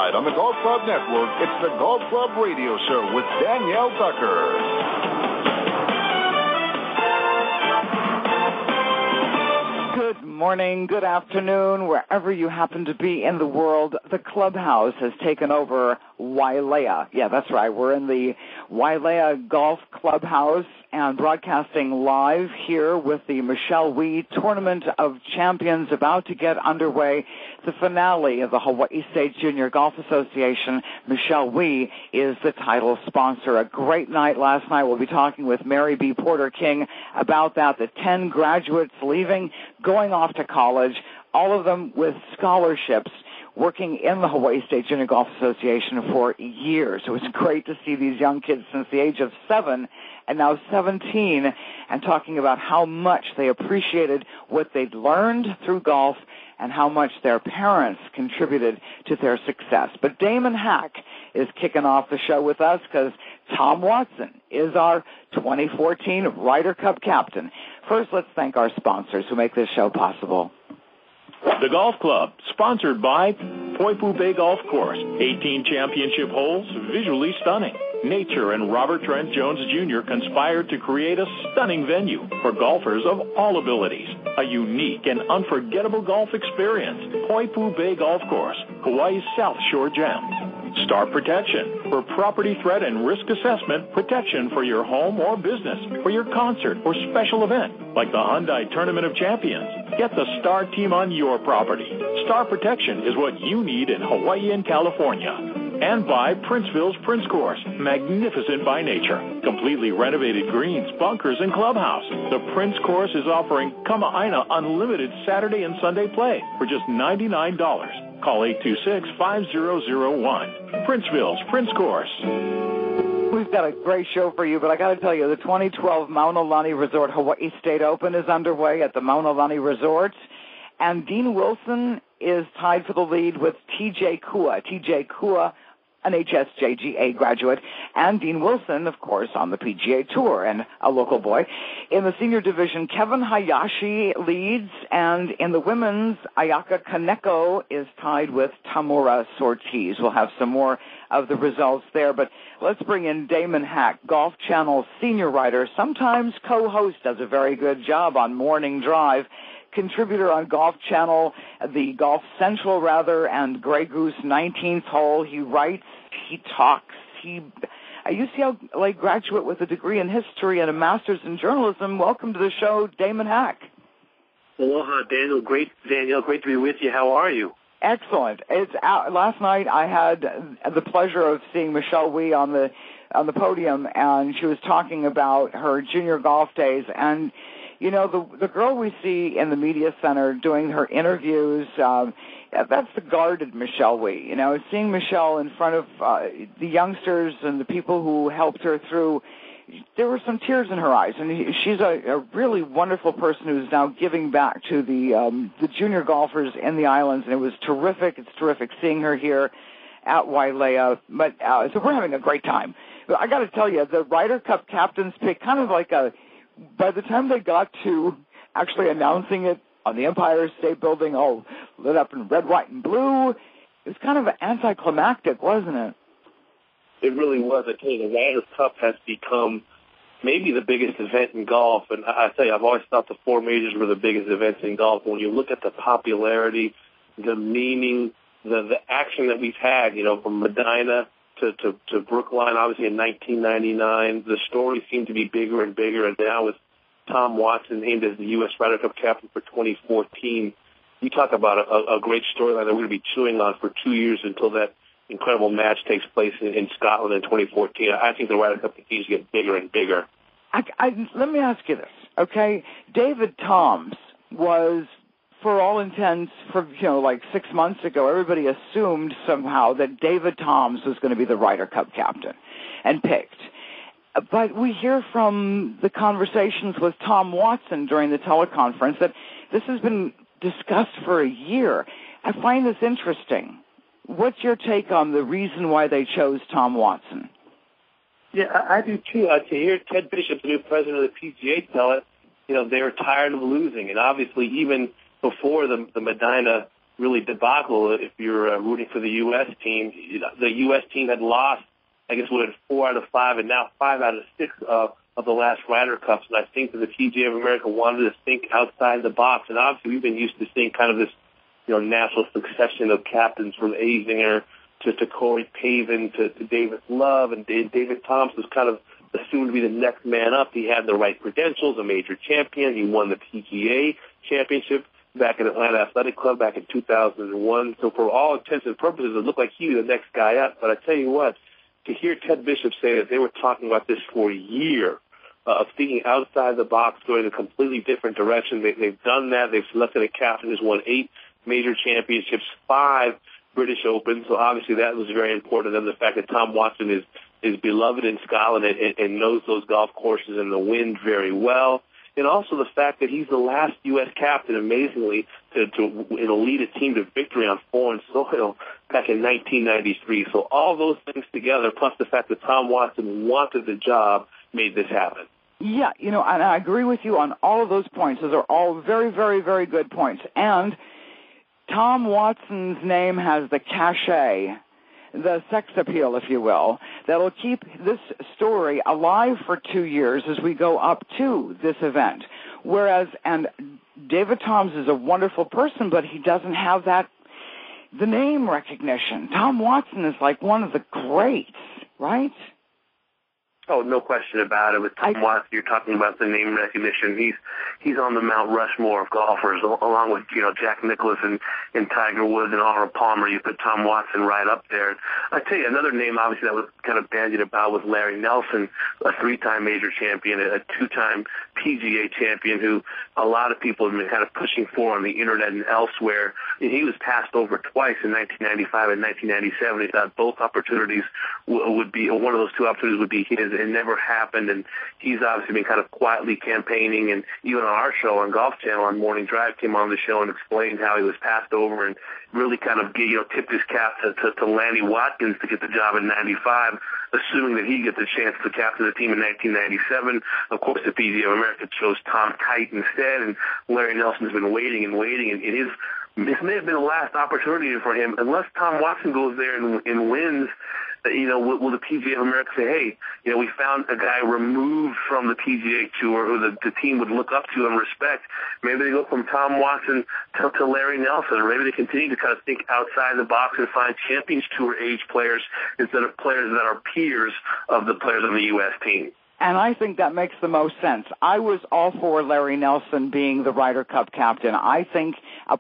Tonight on the Golf Club Network, it's the Golf Club Radio Show with Danielle Tucker. Good morning, good afternoon, wherever you happen to be in the world. The clubhouse has taken over Wailea. Yeah, that's right. We're in the Wailea Golf Clubhouse and broadcasting live here with the Michelle Wie Tournament of Champions about to get underway. The finale of the Hawaii State Junior Golf Association. Michelle Wie is the title sponsor. A great night last night. We'll be talking with Mary B. Porter King about that. The 10 graduates leaving, going off to college, all of them with scholarships, working in the Hawaii State Junior Golf Association for years. It was great to see these young kids since the age of 7 and now 17 and talking about how much they appreciated what they'd learned through golf and how much their parents contributed to their success. But Damon Hack is kicking off the show with us because Tom Watson is our 2014 Ryder Cup captain. First, let's thank our sponsors who make this show possible. The Golf Club, sponsored by Poipu Bay Golf Course. 18 championship holes, visually stunning. Nature and Robert Trent Jones Jr. conspired to create a stunning venue for golfers of all abilities. A unique and unforgettable golf experience. Poipu Bay Golf Course, Hawaii's South Shore gem. Star Protection, for property threat and risk assessment, protection for your home or business, for your concert or special event, like the Hyundai Tournament of Champions. Get the Star team on your property. Star Protection is what you need in Hawaii and California. And by Princeville's Prince Course, magnificent by nature. Completely renovated greens, bunkers, and clubhouse. The Prince Course is offering Kama'aina unlimited Saturday and Sunday play for just $99. Call 826-5001. Princeville's Prince Course. We've got a great show for you, but I got to tell you, the 2012 Mauna Lani Resort Hawaii State Open is underway at the Mauna Lani Resort, and Dean Wilson is tied for the lead with TJ Kua. TJ Kua, an HSJGA graduate, and Dean Wilson, of course, on the PGA Tour and a local boy. In the senior division, Kevin Hayashi leads, and in the women's, Ayaka Kaneko is tied with Tamura Sortiz. We'll have some more of the results there, but let's bring in Damon Hack, Golf Channel senior writer, sometimes co-host, does a very good job on Morning Drive, contributor on Golf Channel, the Golf Central, and Grey Goose 19th Hole. He writes, he talks, a UCLA graduate with a degree in history and a master's in journalism. Welcome to the show, Damon Hack. Aloha, Daniel. Great to be with you. How are you? Excellent. It's out. Last night I had the pleasure of seeing Michelle Wie on the podium, and she was talking about her junior golf days. And you know, the girl we see in the media center doing her interviews, that's the guarded Michelle Wie. You know, seeing Michelle in front of the youngsters and the people who helped her through, there were some tears in her eyes. And she's a really wonderful person who's now giving back to the junior golfers in the islands, and it was terrific. It's terrific seeing her here at Wailea. But so we're having a great time. But I got to tell you, the Ryder Cup captain's pick, kind of like by the time they got to actually announcing it on the Empire State Building, all lit up in red, white, and blue, it was kind of anticlimactic, wasn't it? It really was. I tell you, the Ryder Cup has become maybe the biggest event in golf. And I tell you, I've always thought the four majors were the biggest events in golf. When you look at the popularity, the meaning, the action that we've had, you know, from Medina to Brookline, obviously in 1999, the stories seem to be bigger and bigger. And now with Tom Watson named as the U.S. Ryder Cup captain for 2014, you talk about a great storyline that we're going to be chewing on for 2 years until that incredible match takes place in Scotland in 2014. I think the Ryder Cup continues to get bigger and bigger. Let me ask you this, okay? David Toms was, for all intents, like 6 months ago, everybody assumed somehow that David Toms was going to be the Ryder Cup captain and picked. But we hear from the conversations with Tom Watson during the teleconference that this has been discussed for a year. I find this interesting. What's your take on the reason why they chose Tom Watson? Yeah, I do too. To hear Ted Bishop, the new president of the PGA, tell it, you know, they were tired of losing. And obviously, even before the Medina really debacle if you're rooting for the U.S. team. The U.S. team had lost, I guess, 4 out of 5, and now 5 out of 6 of the last Ryder Cups. And I think that the PGA of America wanted to think outside the box. And obviously, we've been used to seeing kind of this, natural succession of captains from Azinger to Corey Pavin to David Love, and David Thompson was kind of assumed to be the next man up. He had the right credentials, a major champion. He won the PGA championship back at Atlanta Athletic Club back in 2001. So for all intents and purposes, it looked like he was the next guy up. But I tell you what, to hear Ted Bishop say that they were talking about this for a year, of thinking outside the box, going a completely different direction. They've done that. They've selected a captain who's won 8 major championships, 5 British Opens. So obviously that was very important. And then the fact that Tom Watson is beloved in Scotland and knows those golf courses and the wind very well. And also the fact that he's the last U.S. captain, amazingly, to lead a team to victory on foreign soil back in 1993. So all those things together, plus the fact that Tom Watson wanted the job, made this happen. Yeah, and I agree with you on all of those points. Those are all very, very, very good points. And Tom Watson's name has the cachet, the sex appeal, if you will, that'll keep this story alive for 2 years as we go up to this event. Whereas, and David Toms is a wonderful person, but he doesn't have the name recognition. Tom Watson is like one of the greats, right? Oh, no question about it. With Tom Watson, you're talking about the name recognition. He's on the Mount Rushmore of golfers, along with Jack Nicklaus and Tiger Woods and Arnold Palmer. You put Tom Watson right up there. I tell you, another name obviously that was kind of bandied about was Larry Nelson, a 3-time major champion, a 2-time PGA champion, who a lot of people have been kind of pushing for on the internet and elsewhere. He was passed over twice in 1995 and 1997. He thought both opportunities would be, or one of those 2 opportunities would be his. It never happened, and he's obviously been kind of quietly campaigning, and even on our show on Golf Channel on Morning Drive came on the show and explained how he was passed over and really kind of tipped his cap to Lanny Watkins to get the job in 95, assuming that he'd get the chance to captain the team in 1997. Of course, the PGA of America chose Tom Kite instead, and Larry Nelson's been waiting, and this may have been the last opportunity for him. Unless Tom Watson goes there and wins, will the PGA of America say, hey, we found a guy removed from the PGA Tour who the team would look up to and respect. Maybe they go from Tom Watson to Larry Nelson, or maybe they continue to kind of think outside the box and find Champions Tour age players instead of players that are peers of the players on the U.S. team. And I think that makes the most sense. I was all for Larry Nelson being the Ryder Cup captain. I think a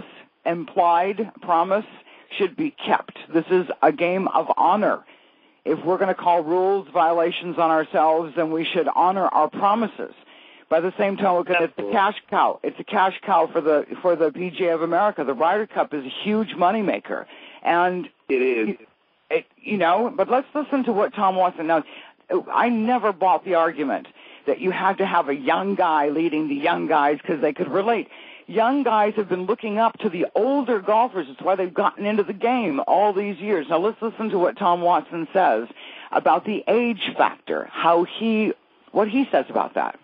implied promise, should be kept. This is a game of honor. If we're going to call rules violations on ourselves, then we should honor our promises. By the same token, it's a cash cow. It's a cash cow for the PGA of America. The Ryder Cup is a huge moneymaker, and it is. But let's listen to what Tom Watson. Now, I never bought the argument that you had to have a young guy leading the young guys because they could relate. Young guys have been looking up to the older golfers. It's why they've gotten into the game all these years. Now, let's listen to what Tom Watson says about the age factor, what he says about that.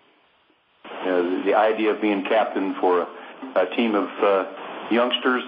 The idea of being captain for a team of youngsters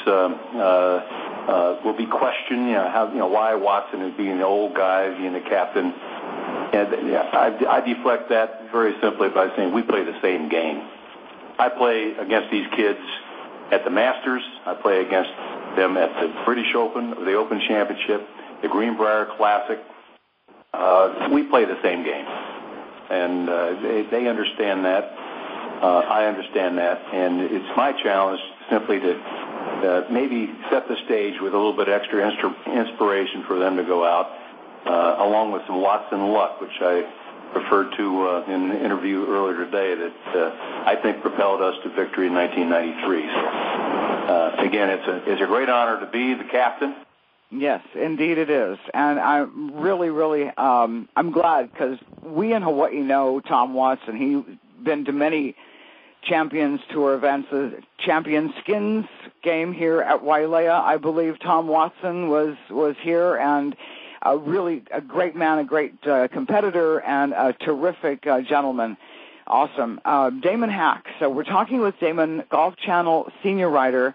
will be questioned. Why Watson is being the old guy, being the captain. And I deflect that very simply by saying we play the same game. I play against these kids at the Masters. I play against them at the British Open, the Open Championship, the Greenbrier Classic. We play the same game. And they understand that. I understand that. And it's my challenge simply to maybe set the stage with a little bit extra inspiration for them to go out, along with some Watson luck, which I referred to in an interview earlier today that I think propelled us to victory in 1993. So, again, it's a great honor to be the captain. Yes, indeed it is. And I'm really, really, I'm glad because we in Hawaii know Tom Watson. He's been to many Champions Tour events. The Champion Skins game here at Wailea, I believe Tom Watson was here, and really a great man, a great competitor, and a terrific gentleman. Awesome. Damon Hack. So we're talking with Damon, Golf Channel senior writer,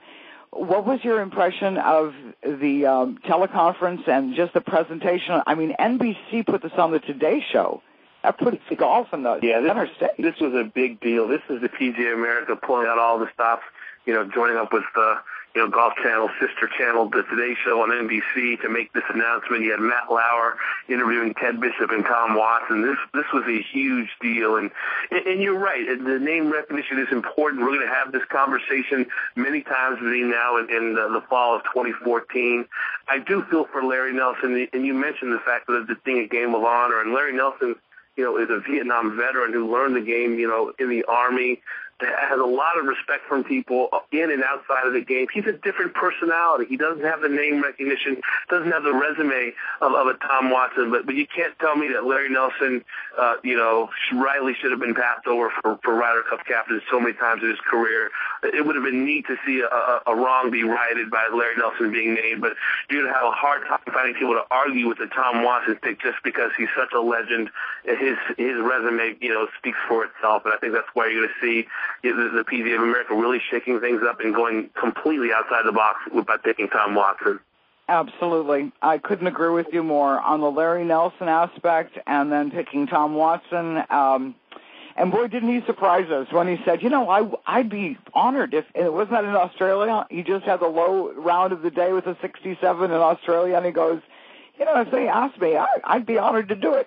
What was your impression of the teleconference and just the presentation? I mean, NBC put this on the Today Show. That puts golf in the center stage. This was a big deal. This is the PGA America pulling out all the stops, joining up with Golf Channel, sister channel, the Today Show on NBC to make this announcement. You had Matt Lauer interviewing Ted Bishop and Tom Watson. This was a huge deal, and you're right. The name recognition is important. We're going to have this conversation many times between now and the fall of 2014. I do feel for Larry Nelson, and you mentioned the fact that it's being a game of honor, and Larry Nelson, is a Vietnam veteran who learned the game, in the Army, has a lot of respect from people in and outside of the game. He's a different personality. He doesn't have the name recognition, doesn't have the resume of a Tom Watson, but you can't tell me that Larry Nelson, rightly should have been passed over for Ryder Cup captain so many times in his career. It would have been neat to see a wrong be righted by Larry Nelson being named, but you'd have a hard time finding people to argue with the Tom Watson pick just because he's such a legend. His resume, speaks for itself, and I think that's why you're going to see the PGA of America really shaking things up and going completely outside the box by picking Tom Watson. Absolutely. I couldn't agree with you more on the Larry Nelson aspect and then picking Tom Watson. And boy, didn't he surprise us when he said, I'd be honored if it wasn't that in Australia. He just had the low round of the day with a 67 in Australia, and he goes, if they asked me, I'd be honored to do it.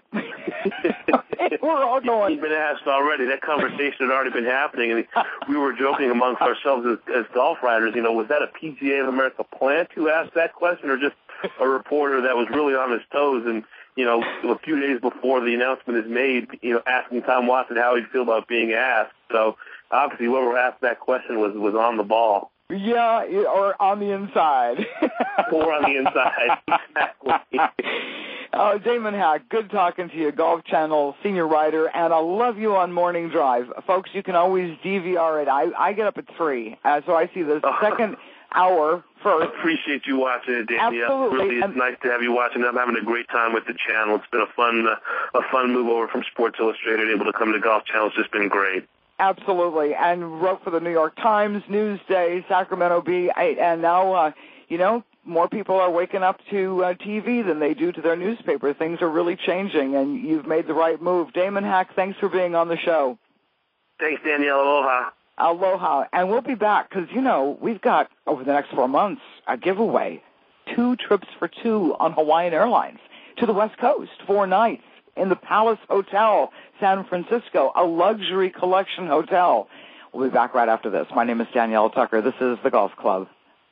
We're all going. He's been asked already. That conversation had already been happening, and we were joking amongst ourselves as golf writers. Was that a PGA of America plant who asked that question, or just a reporter that was really on his toes and, a few days before the announcement is made, asking Tom Watson how he'd feel about being asked. So obviously whoever asked that question was on the ball. Yeah, or on the inside. Or on the inside, exactly. Damon Hack, good talking to you, Golf Channel senior writer, and I love you on Morning Drive. Folks, you can always DVR it. I get up at 3, so I see the second hour first. I appreciate you watching it, Danielle. Absolutely. Really, it's nice to have you watching. I'm having a great time with the channel. It's been a fun move over from Sports Illustrated, able to come to Golf Channel. It's just been great. Absolutely, and wrote for the New York Times, Newsday, Sacramento Bee, and now, more people are waking up to TV than they do to their newspaper. Things are really changing, and you've made the right move. Damon Hack, thanks for being on the show. Thanks, Danielle. Aloha. Aloha, and we'll be back because, we've got, over the next 4 months, a giveaway, 2 trips for 2 on Hawaiian Airlines to the West Coast, 4 nights. In the Palace Hotel, San Francisco, a luxury collection hotel. We'll be back right after this. My name is Danielle Tucker. This is The Golf Club.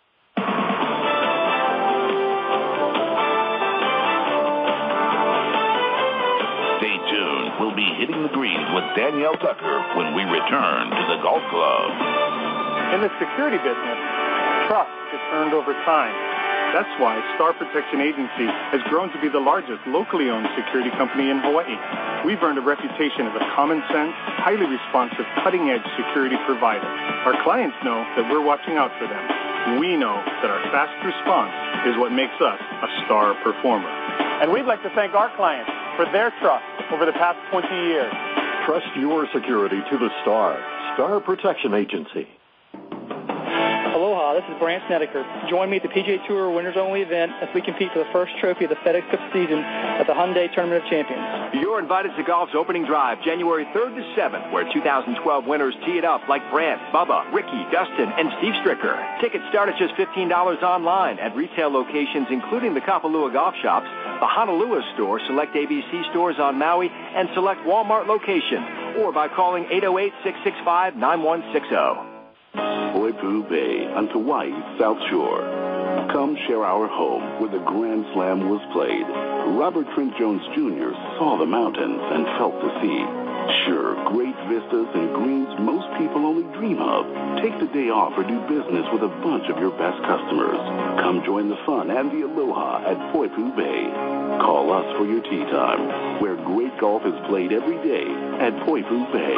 Stay tuned. We'll be hitting the greens with Danielle Tucker when we return to The Golf Club. In the security business, trust is earned over time. That's why Star Protection Agency has grown to be the largest locally owned security company in Hawaii. We've earned a reputation as a common sense, highly responsive, cutting-edge security provider. Our clients know that we're watching out for them. We know that our fast response is what makes us a star performer. And we'd like to thank our clients for their trust over the past 20 years. Trust your security to the Star. Star Protection Agency. Aloha, this is Brant Snedeker. Join me at the PGA Tour Winners Only event as we compete for the first trophy of the FedEx Cup season at the Hyundai Tournament of Champions. You're invited to golf's opening drive, January 3rd to 7th, where 2012 winners tee it up like Brant, Bubba, Ricky, Dustin, and Steve Stricker. Tickets start at just $15 online at retail locations including the Kapalua Golf Shops, the Honolulu store, select ABC stores on Maui, and select Walmart location, or by calling 808-665-9160. Poipu Bay on Kauai's South Shore. Come share our home where the Grand Slam was played. Robert Trent Jones Jr. saw the mountains and felt the sea. Sure, great vistas and greens most people only dream of. Take the day off or do business with a bunch of your best customers. Come join the fun and the aloha at Poipu Bay. Call us for your tee time, where great golf is played every day at Poipu Bay.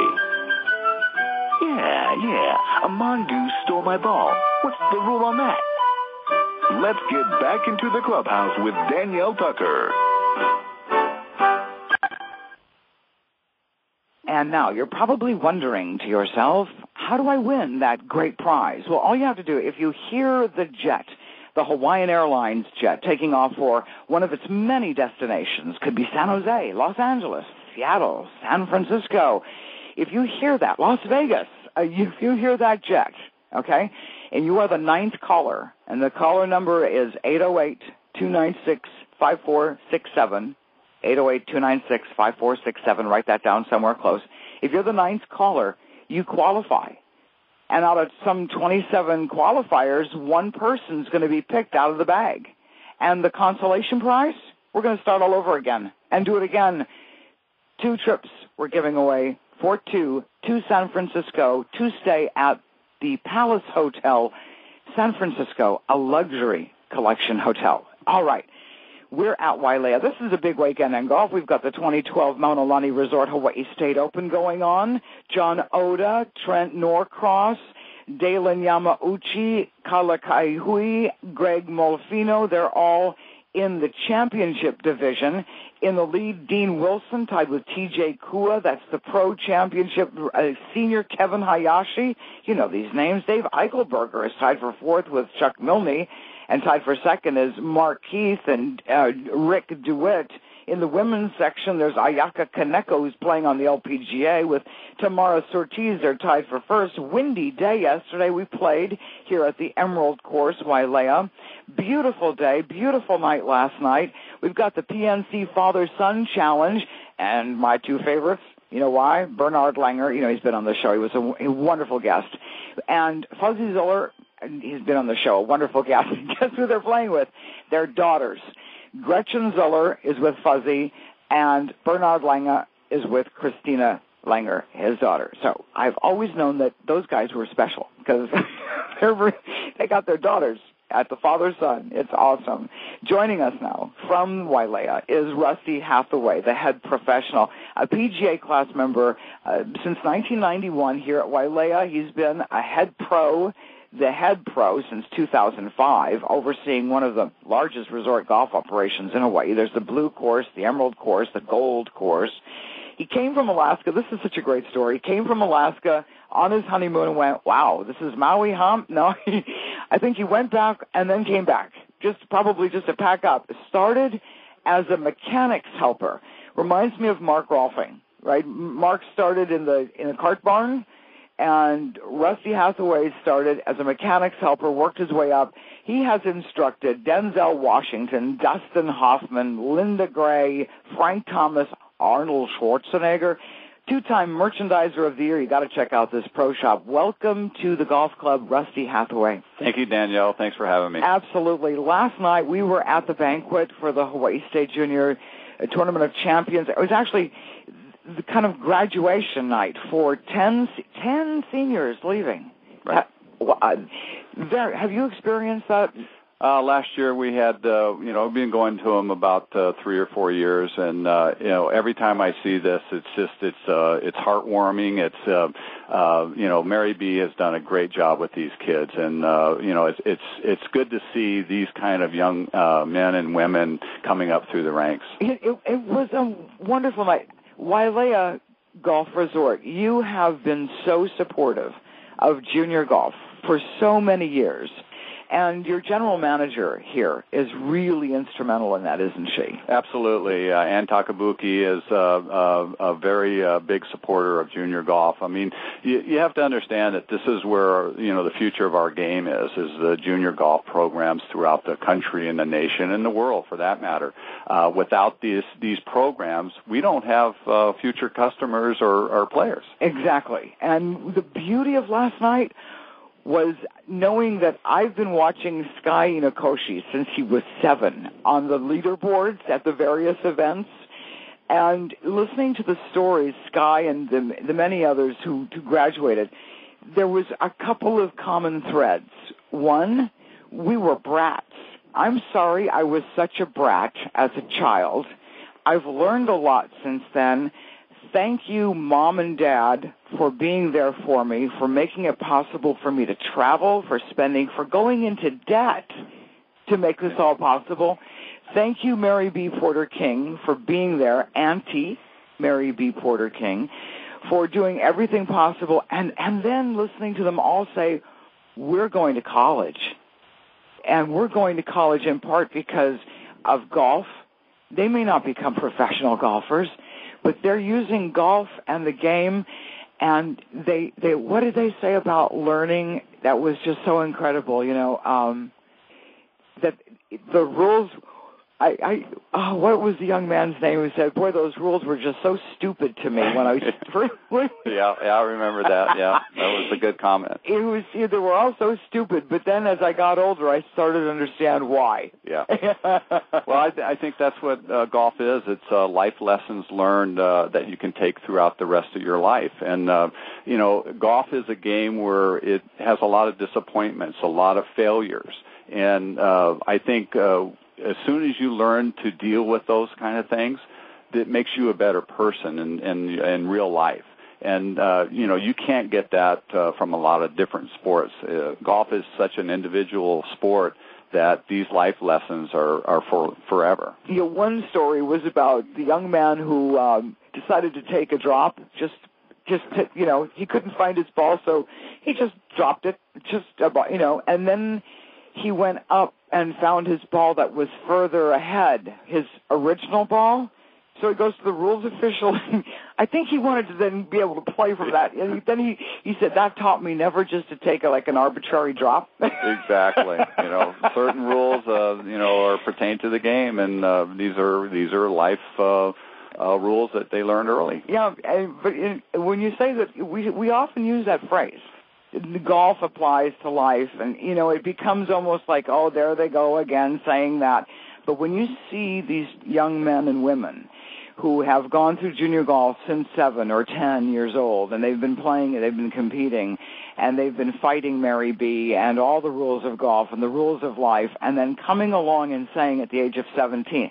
Yeah, a mongoose stole my ball. What's the rule on that? Let's get back into the clubhouse with Danielle Tucker. And now you're probably wondering to yourself, how do I win that great prize? Well, all you have to do, if you hear the jet, the Hawaiian Airlines jet taking off for one of its many destinations, could be San Jose, Los Angeles, Seattle, San Francisco. If you hear that, Las Vegas, if you hear that jet, okay, and you are the 9th caller, and the caller number is 808-296-5467, 808-296-5467, write that down somewhere close. If you're the 9th caller, you qualify. And out of some 27 qualifiers, one person's going to be picked out of the bag. And the consolation prize, we're going to start all over again and do it again. 2 trips we're giving away for 2 to San Francisco to stay at the Palace Hotel, San Francisco, a luxury collection hotel. All right. We're at Wailea. This is a big weekend in golf. We've got the 2012 Maunalani Resort Hawaii State Open going on. John Oda, Trent Norcross, Dalen Yamauchi, Kalakaihui, Greg Molfino. They're all in the championship division. In the lead, Dean Wilson, tied with T.J. Kua. That's the pro championship. Senior Kevin Hayashi. You know these names. Dave Eichelberger is tied for 4th with Chuck Milne. And tied for 2nd is Mark Keith and Rick DeWitt. In the women's section, there's Ayaka Kaneko, who's playing on the LPGA, with Tamara Surtees. They're tied for 1st. Windy day yesterday. We played here at the Emerald Course, Wailea. Beautiful day, beautiful night last night. We've got the PNC Father-Son Challenge, and my 2 favorites. You know why? Bernard Langer, he's been on the show. He was a wonderful guest. And Fuzzy Zoeller, he's been on the show, a wonderful guest. Guess who they're playing with? Their daughters. Gretchen Zoeller is with Fuzzy, and Bernard Langer is with Christina Langer, his daughter. So I've always known that those guys were special because they got their daughters at the Father-Son. It's awesome. Joining us now from Wailea is Rusty Hathaway, the head professional, a PGA class member since 1991 here at Wailea. He's been a the head pro since 2005, overseeing one of the largest resort golf operations in Hawaii. There's the Blue Course, the Emerald Course, the Gold Course. He came from Alaska. This is such a great story. He came from Alaska on his honeymoon and went, wow, this is Maui, huh? No, I think he went back and then came back, probably just to pack up. Started as a mechanics helper. Reminds me of Mark Rolfing, right? Mark started in the cart barn, and Rusty Hathaway started as a mechanics helper, worked his way up. He has instructed Denzel Washington, Dustin Hoffman, Linda Gray, Frank Thomas, Arnold Schwarzenegger, 2-time Merchandiser of the Year. You got to check out this pro shop. Welcome to the golf club, Rusty Hathaway. Thank you, Danielle. Thanks for having me. Absolutely. Last night we were at the banquet for the Hawaii State Junior Tournament of Champions. It was actually the kind of graduation night for 10 seniors leaving. Right. Have you experienced that? Last year we had, I've been going to them about 3 or 4 years, and every time I see this, it's heartwarming. It's Mary B has done a great job with these kids, and it's good to see these kind of young men and women coming up through the ranks. It was a wonderful night. Wailea Golf Resort, you have been so supportive of junior golf for so many years. And your general manager here is really instrumental in that, isn't she? Absolutely. Ann Takabuki is a very big supporter of junior golf. I mean, you have to understand that this is where, the future of our game is the junior golf programs throughout the country and the nation and the world, for that matter. Without these programs, we don't have future customers or players. Exactly. And the beauty of last night was knowing that I've been watching Sky Inakoshi since he was 7 on the leaderboards at the various events, and listening to the stories, Sky and the many others who graduated, there was a couple of common threads. One, we were brats. I'm sorry I was such a brat as a child. I've learned a lot since then. Thank you, Mom and Dad, for being there for me, for making it possible for me to travel, for going into debt to make this all possible. Thank you, Mary B. Porter King, for being there, Auntie Mary B. Porter King, for doing everything possible, and then listening to them all say, we're going to college. And we're going to college in part because of golf. They may not become professional golfers, but they're using golf and the game, and they what did they say about learning that was just so incredible, that the rules, what was the young man's name who said, boy, those rules were just so stupid to me when I was... Yeah, I remember that. Yeah, that was a good comment. They were all so stupid, but then as I got older, I started to understand why. Yeah. Well, I think that's what golf is. It's life lessons learned that you can take throughout the rest of your life. And, golf is a game where it has a lot of disappointments, a lot of failures. And I think as soon as you learn to deal with those kind of things, it makes you a better person in real life. And, you can't get that from a lot of different sports. Golf is such an individual sport that these life lessons are for forever. One story was about the young man who decided to take a drop, he couldn't find his ball, so he just dropped it, and then he went up and found his ball that was further ahead, his original ball. So he goes to the rules official. I think he wanted to then be able to play from that. And then he said, that taught me never just to take an arbitrary drop. Exactly. Certain rules, are pertain to the game, and these are life rules that they learned early. Yeah, but when you say that, we often use that phrase. Golf applies to life, and, it becomes almost like, oh, there they go again saying that. But when you see these young men and women who have gone through junior golf since 7 or 10 years old, and they've been playing, they've been competing, and they've been fighting Mary B. and all the rules of golf and the rules of life, and then coming along and saying at the age of 17,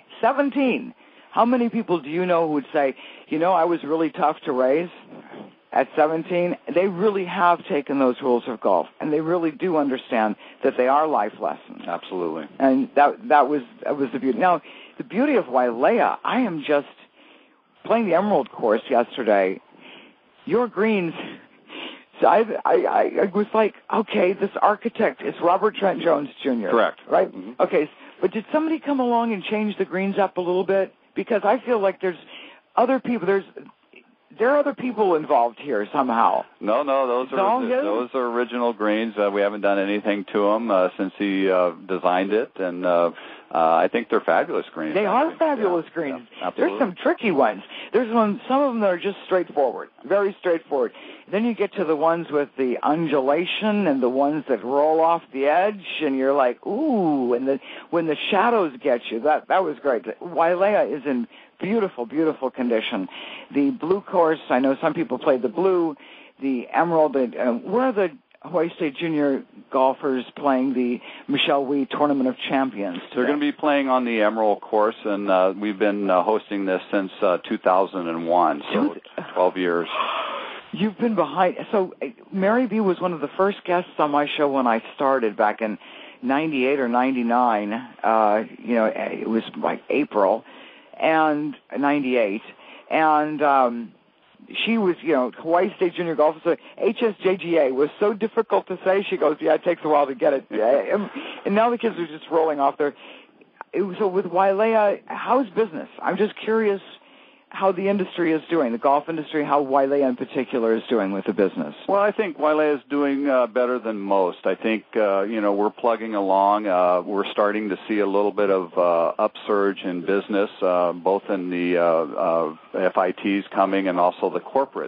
how many people do you know who would say, I was really tough to raise? At 17, they really have taken those rules of golf, and they really do understand that they are life lessons. Absolutely. And that was the beauty. Now, the beauty of Wailea, I am just playing the Emerald course yesterday. Your greens, so I was like, okay, this architect is Robert Trent Jones Jr. Correct. Right? Mm-hmm. Okay, but did somebody come along and change the greens up a little bit? Because I feel like there's other people, there are other people involved here somehow. No, those are original greens. We haven't done anything to them since he designed it, and I think they're fabulous greens. They are fabulous greens. Yeah, absolutely. There's some tricky ones. There's some of them that are just straightforward, very straightforward. Then you get to the ones with the undulation and the ones that roll off the edge, and you're like, ooh, and when the shadows get you, that was great. Wailea is in beautiful, beautiful condition. The blue course, I know some people played the blue, the emerald. Where are the Hawaii State Junior golfers playing the Michelle Wie Tournament of Champions today? They're going to be playing on the emerald course, and we've been hosting this since 2001, so 12 years. You've been behind. So Mary B. was one of the first guests on my show when I started back in 98 or 99. It was like April. And 98, and she was, Hawaii State Junior Golf. So HSJGA was so difficult to say. She goes, yeah, it takes a while to get it. And now the kids are just rolling off there. So with Wailea, how's business? I'm just curious how the industry is doing, the golf industry, how Wailea in particular is doing with the business. Well, I think Wailea is doing better than most. I think, we're plugging along. We're starting to see a little bit of upsurge in business, both in the FITs coming and also the corporate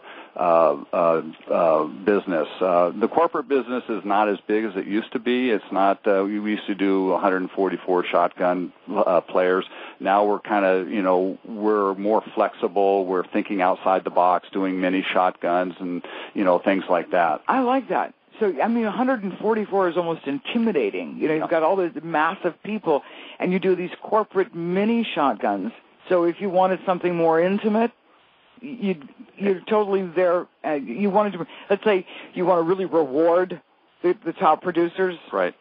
business. The corporate business is not as big as it used to be. It's not, we used to do 144 shotgun players. Now we're kind of, we're more flexible. We're thinking outside the box, doing mini shotguns and, things like that. I like that. So, 144 is almost intimidating. You've got all these massive people, and you do these corporate mini shotguns. So if you wanted something more intimate, you're totally there. You wanted to, let's say you want to really reward the top producers. Right.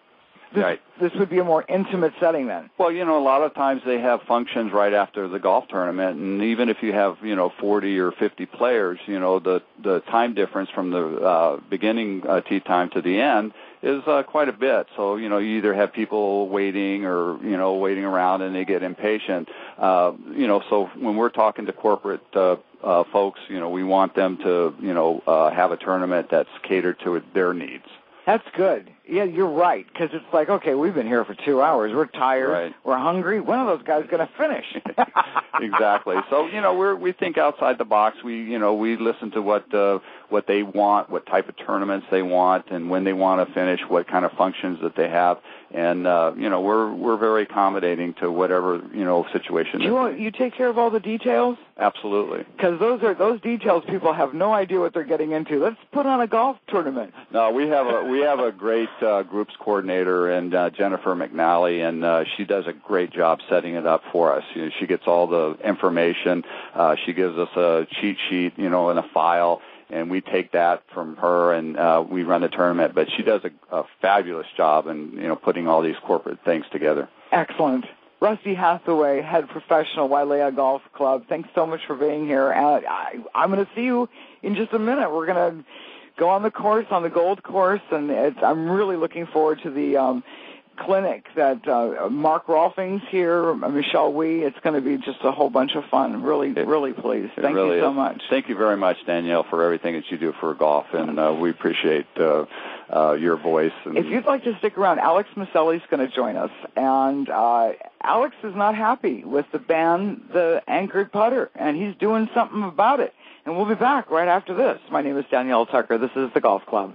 This would be a more intimate setting then. Well, a lot of times they have functions right after the golf tournament, and even if you have 40 or 50 players, the time difference from the beginning tee time to the end is quite a bit. So you either have people waiting or waiting around and they get impatient. So when we're talking to corporate folks, we want them to have a tournament that's catered to their needs. That's good. Yeah, you're right, because it's like, okay, we've been here for 2 hours. We're tired. Right. We're hungry. When are those guys going to finish? Exactly. So, we think outside the box. We listen to what they want, what type of tournaments they want, and when they want to finish, what kind of functions that they have. And, we're very accommodating to whatever, situation. You take care of all the details? Absolutely. Because those details, people have no idea what they're getting into. Let's put on a golf tournament. No, we have a great groups coordinator, and Jennifer McNally, and she does a great job setting it up for us. She gets all the information. She gives us a cheat sheet, and a file, and we take that from her, and we run the tournament. But she does a fabulous job in putting all these corporate things together. Excellent. Rusty Hathaway, head professional, Wailea Golf Club. Thanks so much for being here. I'm going to see you in just a minute. We're going to go on the course, on the Gold Course, and I'm really looking forward to the clinic that Mark Rolfing's here, Michelle Wee. It's going to be just a whole bunch of fun. Really pleased. Thank you so much. Thank you very much, Danielle, for everything that you do for golf, and we appreciate your voice. If you'd like to stick around, Alex Maselli's going to join us, and Alex is not happy with the ban, the anchored putter, and he's doing something about it. And we'll be back right after this. My name is Danielle Tucker. This is the Golf Club.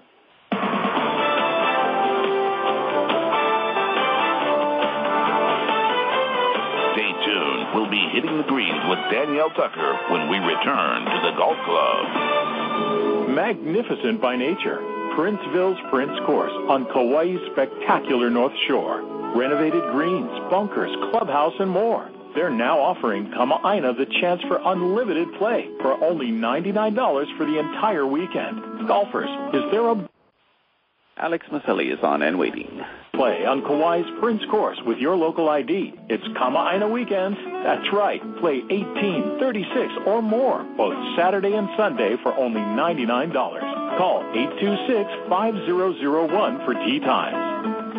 Stay tuned. We'll be hitting the greens with Danielle Tucker when we return to the Golf Club. Magnificent by nature, Princeville's Prince Course on Kauai's spectacular North Shore. Renovated greens, bunkers, clubhouse, and more. They're now offering Kama'aina the chance for unlimited play for only $99 for the entire weekend. Golfers, is there a... Alex Maselli is on and waiting. Play on Kauai's Prince Course with your local ID. It's Kama'aina weekend. That's right. Play 18, 36, or more, both Saturday and Sunday for only $99. Call 826-5001 for tee times.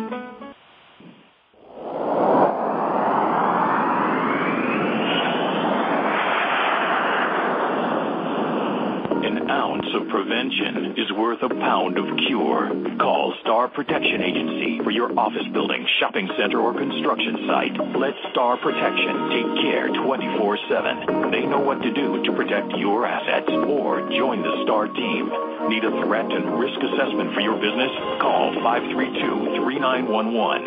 Of prevention is worth a pound of cure. Call Star Protection Agency for your office building, shopping center, or construction site. Let Star Protection take care 24/7. They know what to do to protect your assets, or join the Star team. Need a threat and risk assessment for your business? Call 532-3911.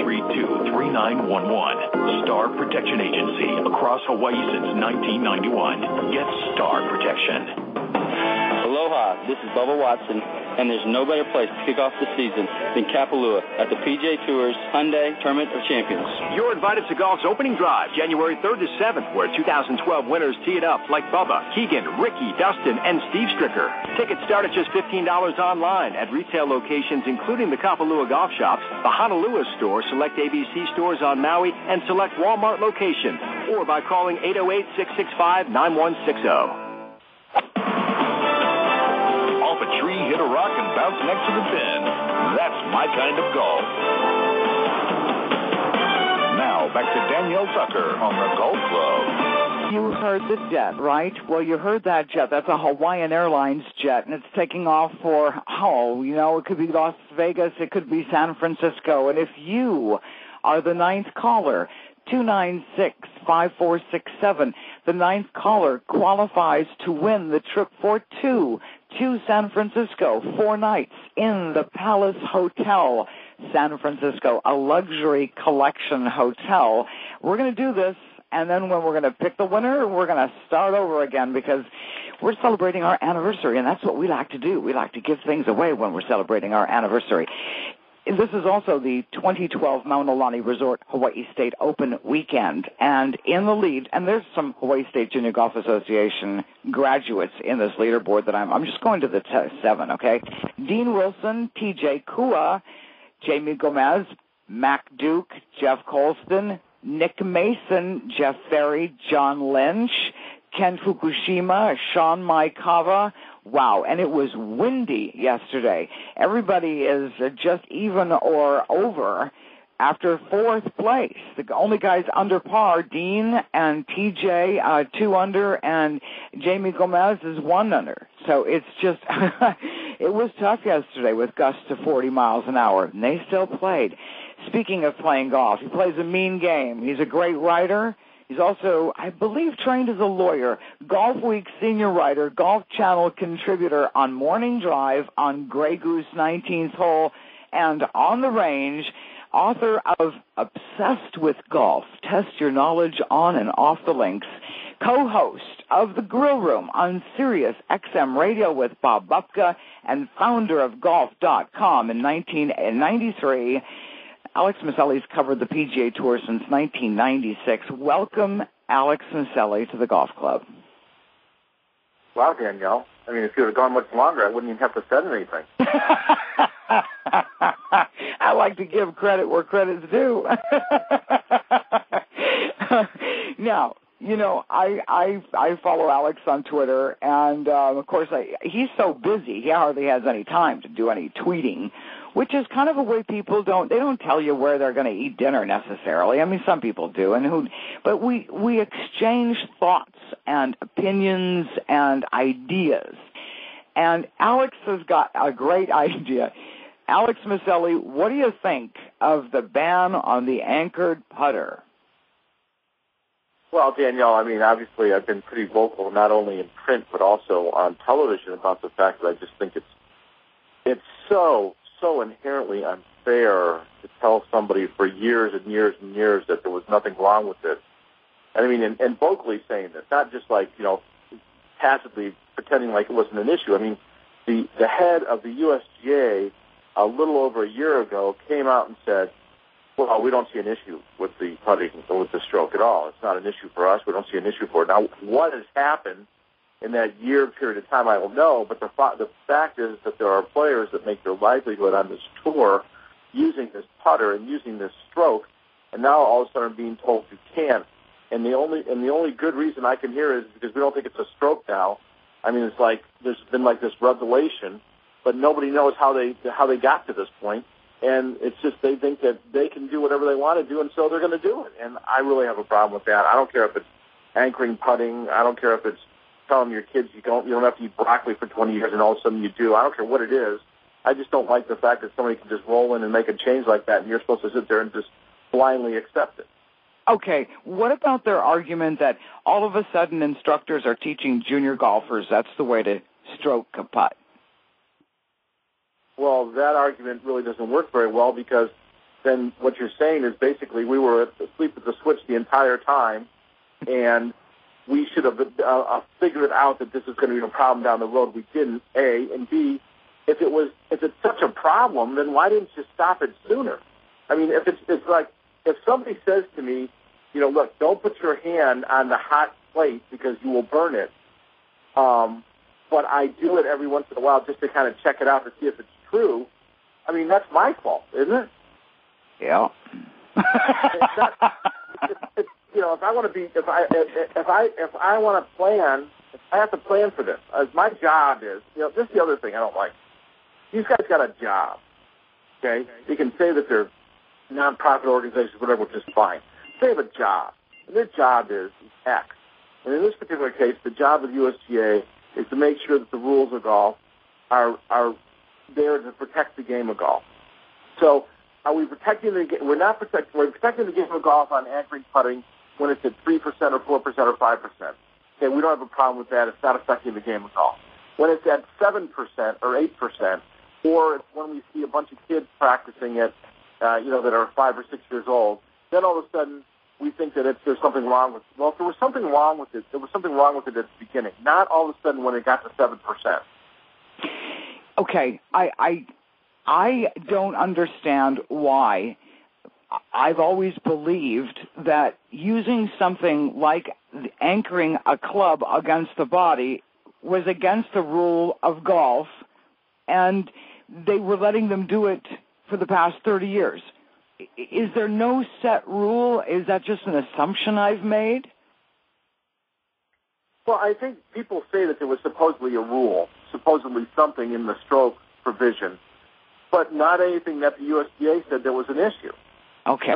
532-3911. Star Protection Agency, across Hawaii since 1991. Get Star Protection. Aloha, this is Bubba Watson, and there's no better place to kick off the season than Kapalua at the PGA Tour's Hyundai Tournament of Champions. You're invited to golf's opening drive, January 3rd to 7th, where 2012 winners tee it up like Bubba, Keegan, Ricky, Dustin, and Steve Stricker. Tickets start at just $15 online at retail locations including the Kapalua Golf Shops, the Honolulu store, select ABC stores on Maui, and select Walmart locations, or by calling 808-665-9160. Off a tree, hit a rock, and bounce next to the pin. That's my kind of golf. Now, back to Danielle Tucker on the Golf Club. You heard the jet, right? Well, you heard that jet. That's a Hawaiian Airlines jet, and it's taking off for, it could be Las Vegas, it could be San Francisco. And if you are the ninth caller, 296-5467, the ninth caller qualifies to win the trip for two to San Francisco, 4 nights in the Palace Hotel, San Francisco, a luxury collection hotel. We're going to do this, and then when we're going to pick the winner, we're going to start over again because we're celebrating our anniversary, and that's what we like to do. We like to give things away when we're celebrating our anniversary. This is also the 2012 Mauna Lani Resort Hawaii State Open weekend, and in the lead, and there's some Hawaii State Junior Golf Association graduates in this leaderboard that I'm just going to the 7, okay? Dean Wilson, TJ Kua, Jamie Gomez, Mac Duke, Jeff Colston, Nick Mason, Jeff Ferry, John Lynch, Ken Fukushima, Sean Maikawa. Wow, and it was windy yesterday. Everybody is just even or over after fourth place. The only guys under par, Dean and TJ, 2 under, and Jamie Gomez is 1 under. So it's just, it was tough yesterday with gusts to 40 miles an hour, and they still played. Speaking of playing golf, he plays a mean game. He's a great writer. He's also, I believe, trained as a lawyer, Golf Week senior writer, Golf Channel contributor on Morning Drive, on Grey Goose 19th Hole, and On the Range, author of Obsessed with Golf, Test Your Knowledge on and Off the Links, co-host of The Grill Room on Sirius XM Radio with Bob Bupka, and founder of Golf.com in 1993. Alex Maselli's covered the PGA Tour since 1996. Welcome, Alex Maselli, to the Golf Club. Wow, Danielle. I mean, if you would have gone much longer, I wouldn't even have to say anything. I like to give credit where credit's due. Now, you know, I follow Alex on Twitter, and of course, he's so busy, he hardly has any time to do any tweeting, which is kind of a way people don't tell you where they're going to eat dinner necessarily. I mean, some people do, but we exchange thoughts and opinions and ideas. And Alex has got a great idea. Alex Maselli, what do you think of the ban on the anchored putter? Well, Danielle, I mean, obviously I've been pretty vocal, not only in print but also on television, about the fact that I just think it's so inherently unfair to tell somebody for years and years and years that there was nothing wrong with it. And I mean, and vocally saying this, not just like, you know, tacitly pretending like it wasn't an issue. I mean, the head of the USGA a little over a year ago came out and said, well, we don't see an issue with the putting or with the stroke at all. It's not an issue for us. We don't see an issue for it. Now, what has happened in that year period of time, I don't know, but the fact is that there are players that make their livelihood on this tour using this putter and using this stroke, and now all of a sudden being told you can't. And the only good reason I can hear is because we don't think it's a stroke now. I mean, it's like there's been like this revelation, but nobody knows how they got to this point. And it's just they think that they can do whatever they want to do, and so they're going to do it. And I really have a problem with that. I don't care if it's anchoring putting. I don't care if it's telling your kids you don't have to eat broccoli for 20 years, and all of a sudden you do. I don't care what it is. I just don't like the fact that somebody can just roll in and make a change like that, and you're supposed to sit there and just blindly accept it. Okay, what about their argument that all of a sudden instructors are teaching junior golfers that's the way to stroke a putt? Well, that argument really doesn't work very well, because then what you're saying is basically we were asleep at the switch the entire time, and we should have figured out that this is going to be a problem down the road. We didn't, A, and B, if it's such a problem, then why didn't you stop it sooner? I mean, if it's like, if somebody says to me, you know, look, don't put your hand on the hot plate because you will burn it, but I do it every once in a while just to kind of check it out to see if it's true, I mean, that's my fault, isn't it? Yeah. You know, if I want to be, if I want to plan, I have to plan for this. My job is, you know, this is the other thing I don't like. These guys got a job, okay? You can say that they're nonprofit organizations, whatever, which is fine. They have a job, and their job is X. And in this particular case, the job of the USGA is to make sure that the rules of golf are there to protect the game of golf. So, are we protecting the game? We're not protecting. We're protecting the game of golf on anchoring putting when it's at 3% or 4% or 5%. Okay, we don't have a problem with that. It's not affecting the game of golf. When it's at 7% or 8%, or when we see a bunch of kids practicing it, you know, that are 5 or 6 years old, then all of a sudden we think that there's something wrong with. Well, if there was something wrong with it, there was something wrong with it at the beginning. Not all of a sudden when it got to 7%. Okay, I don't understand why. I've always believed that using something like anchoring a club against the body was against the rule of golf, and they were letting them do it for the past 30 years. is there no set rule? Is that just an assumption I've made? Well, I think people say that there was supposedly a rule, supposedly something in the stroke provision, but not anything that the USGA said there was an issue. Okay.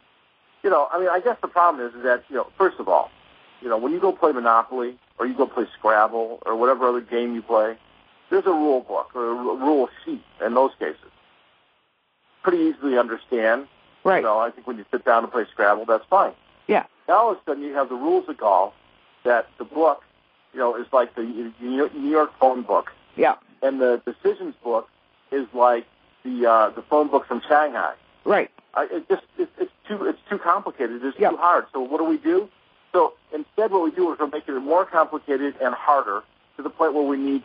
I guess the problem is that, first of all, when you go play Monopoly or you go play Scrabble or whatever other game you play, there's a rule book or a rule sheet in those cases. Pretty easily understand. Right. I think when you sit down to play Scrabble, that's fine. Yeah. Now all of a sudden you have the rules of golf that the book, is like the New York phone book. Yeah. And the decisions book is like the phone book from Shanghai. Right. It's too complicated. It's too hard. So what do? So instead what we do is we're making it more complicated and harder to the point where we need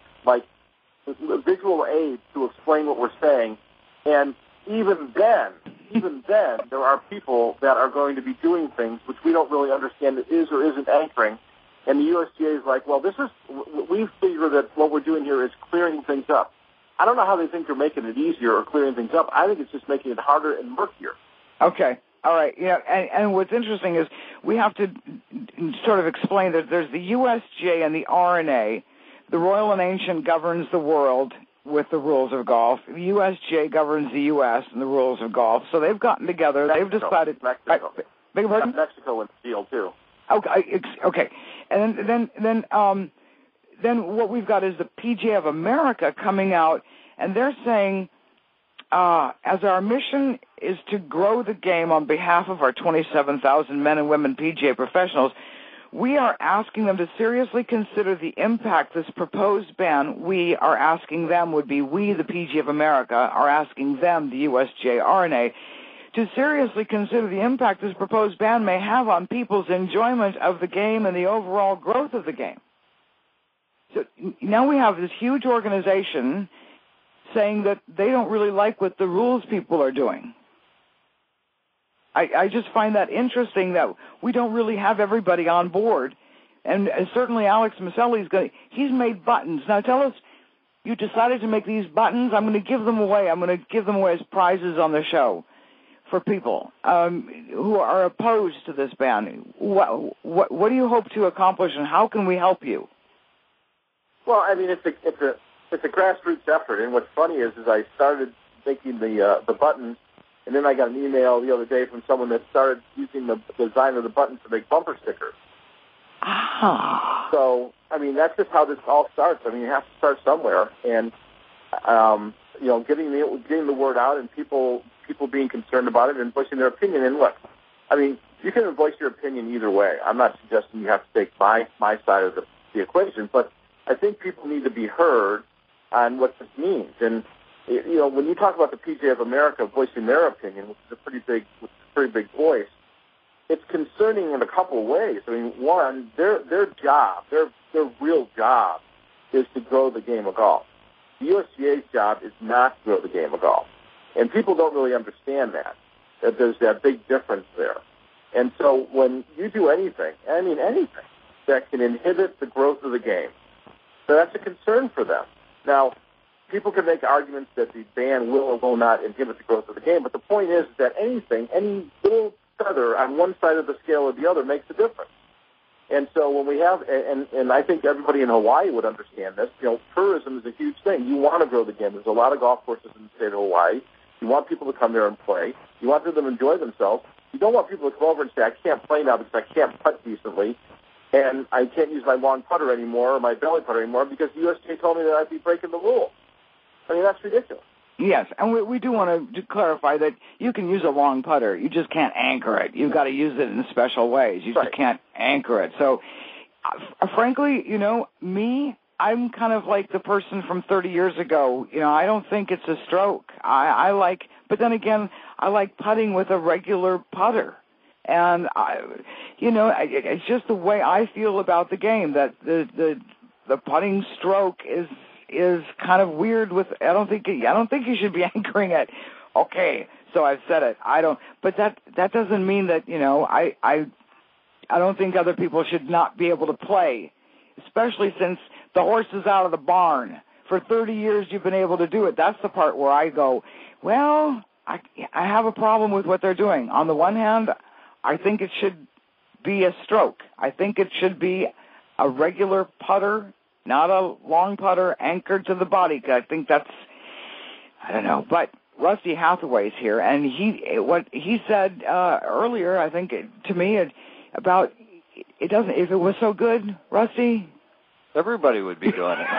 visual aids to explain what we're saying. And even then, there are people that are going to be doing things which we don't really understand that is or isn't anchoring. And the USGA is like, well, we figure that what we're doing here is clearing things up. I don't know how they think they're making it easier or clearing things up. I think it's just making it harder and murkier. Okay. All right. Yeah. And what's interesting is we have to sort of explain that there's the USGA and the R&A. The Royal and Ancient governs the world with the rules of golf. The USGA governs the U.S. and the rules of golf. So they've gotten together. They've decided. Mexico. Beg your pardon? Mexico in the deal too. Okay. And then what we've got is the PGA of America coming out, and they're saying, as our mission is to grow the game on behalf of our 27,000 men and women PGA professionals, we are asking them to seriously consider the impact this proposed ban, we are asking them, would be we, the PGA of America, are asking them, the USGA R&A, to seriously consider the impact this proposed ban may have on people's enjoyment of the game and the overall growth of the game. So now we have this huge organization saying that they don't really like what the rules people are doing. I just find that interesting that we don't really have everybody on board. And certainly Alex Maselli's he's made buttons. Now tell us, you decided to make these buttons. I'm going to give them away. I'm going to give them away as prizes on the show for people who are opposed to this ban. What do you hope to accomplish, and how can we help you? Well, I mean, it's a grassroots effort, and what's funny is I started making the buttons, and then I got an email the other day from someone that started using the design of the buttons to make bumper stickers. Ah. So, I mean, that's just how this all starts. I mean, you have to start somewhere, and getting the word out and people being concerned about it and voicing their opinion. And look, I mean, you can voice your opinion either way. I'm not suggesting you have to take my side of the equation, but I think people need to be heard on what this means. And when you talk about the PGA of America voicing their opinion, which is a pretty big voice, it's concerning in a couple of ways. I mean, one, their job, their real job, is to grow the game of golf. The USGA's job is not to grow the game of golf, and people don't really understand that there's that big difference there. And so when you do anything, I mean anything, that can inhibit the growth of the game, so that's a concern for them. Now, people can make arguments that the ban will or will not inhibit the growth of the game, but the point is that any little feather on one side of the scale or the other makes a difference. And so when we have, and I think everybody in Hawaii would understand this, tourism is a huge thing. You want to grow the game. There's a lot of golf courses in the state of Hawaii. You want people to come there and play. You want them to enjoy themselves. You don't want people to come over and say, I can't play now because I can't putt decently, and I can't use my long putter anymore or my belly putter anymore because the USGA told me that I'd be breaking the rule. I mean, that's ridiculous. Yes, and we do want to clarify that you can use a long putter. You just can't anchor it. You've got to use it in special ways. You just can't anchor it. So, frankly, me, I'm kind of like the person from 30 years ago. I don't think it's a stroke. But then again, I like putting with a regular putter. And, it's just the way I feel about the game, that the putting stroke is kind of weird. I don't think you should be anchoring it. Okay, so I've said it. But that doesn't mean that I don't think other people should not be able to play, especially since the horse is out of the barn. For 30 years you've been able to do it. That's the part where I go, well, I have a problem with what they're doing. On the one hand, I think it should be a stroke. I think it should be a regular putter, not a long putter anchored to the body. I think that's, I don't know. But Rusty Hathaway's here, and what he said earlier, I think to me about it doesn't. If it was so good, Rusty, everybody would be doing it.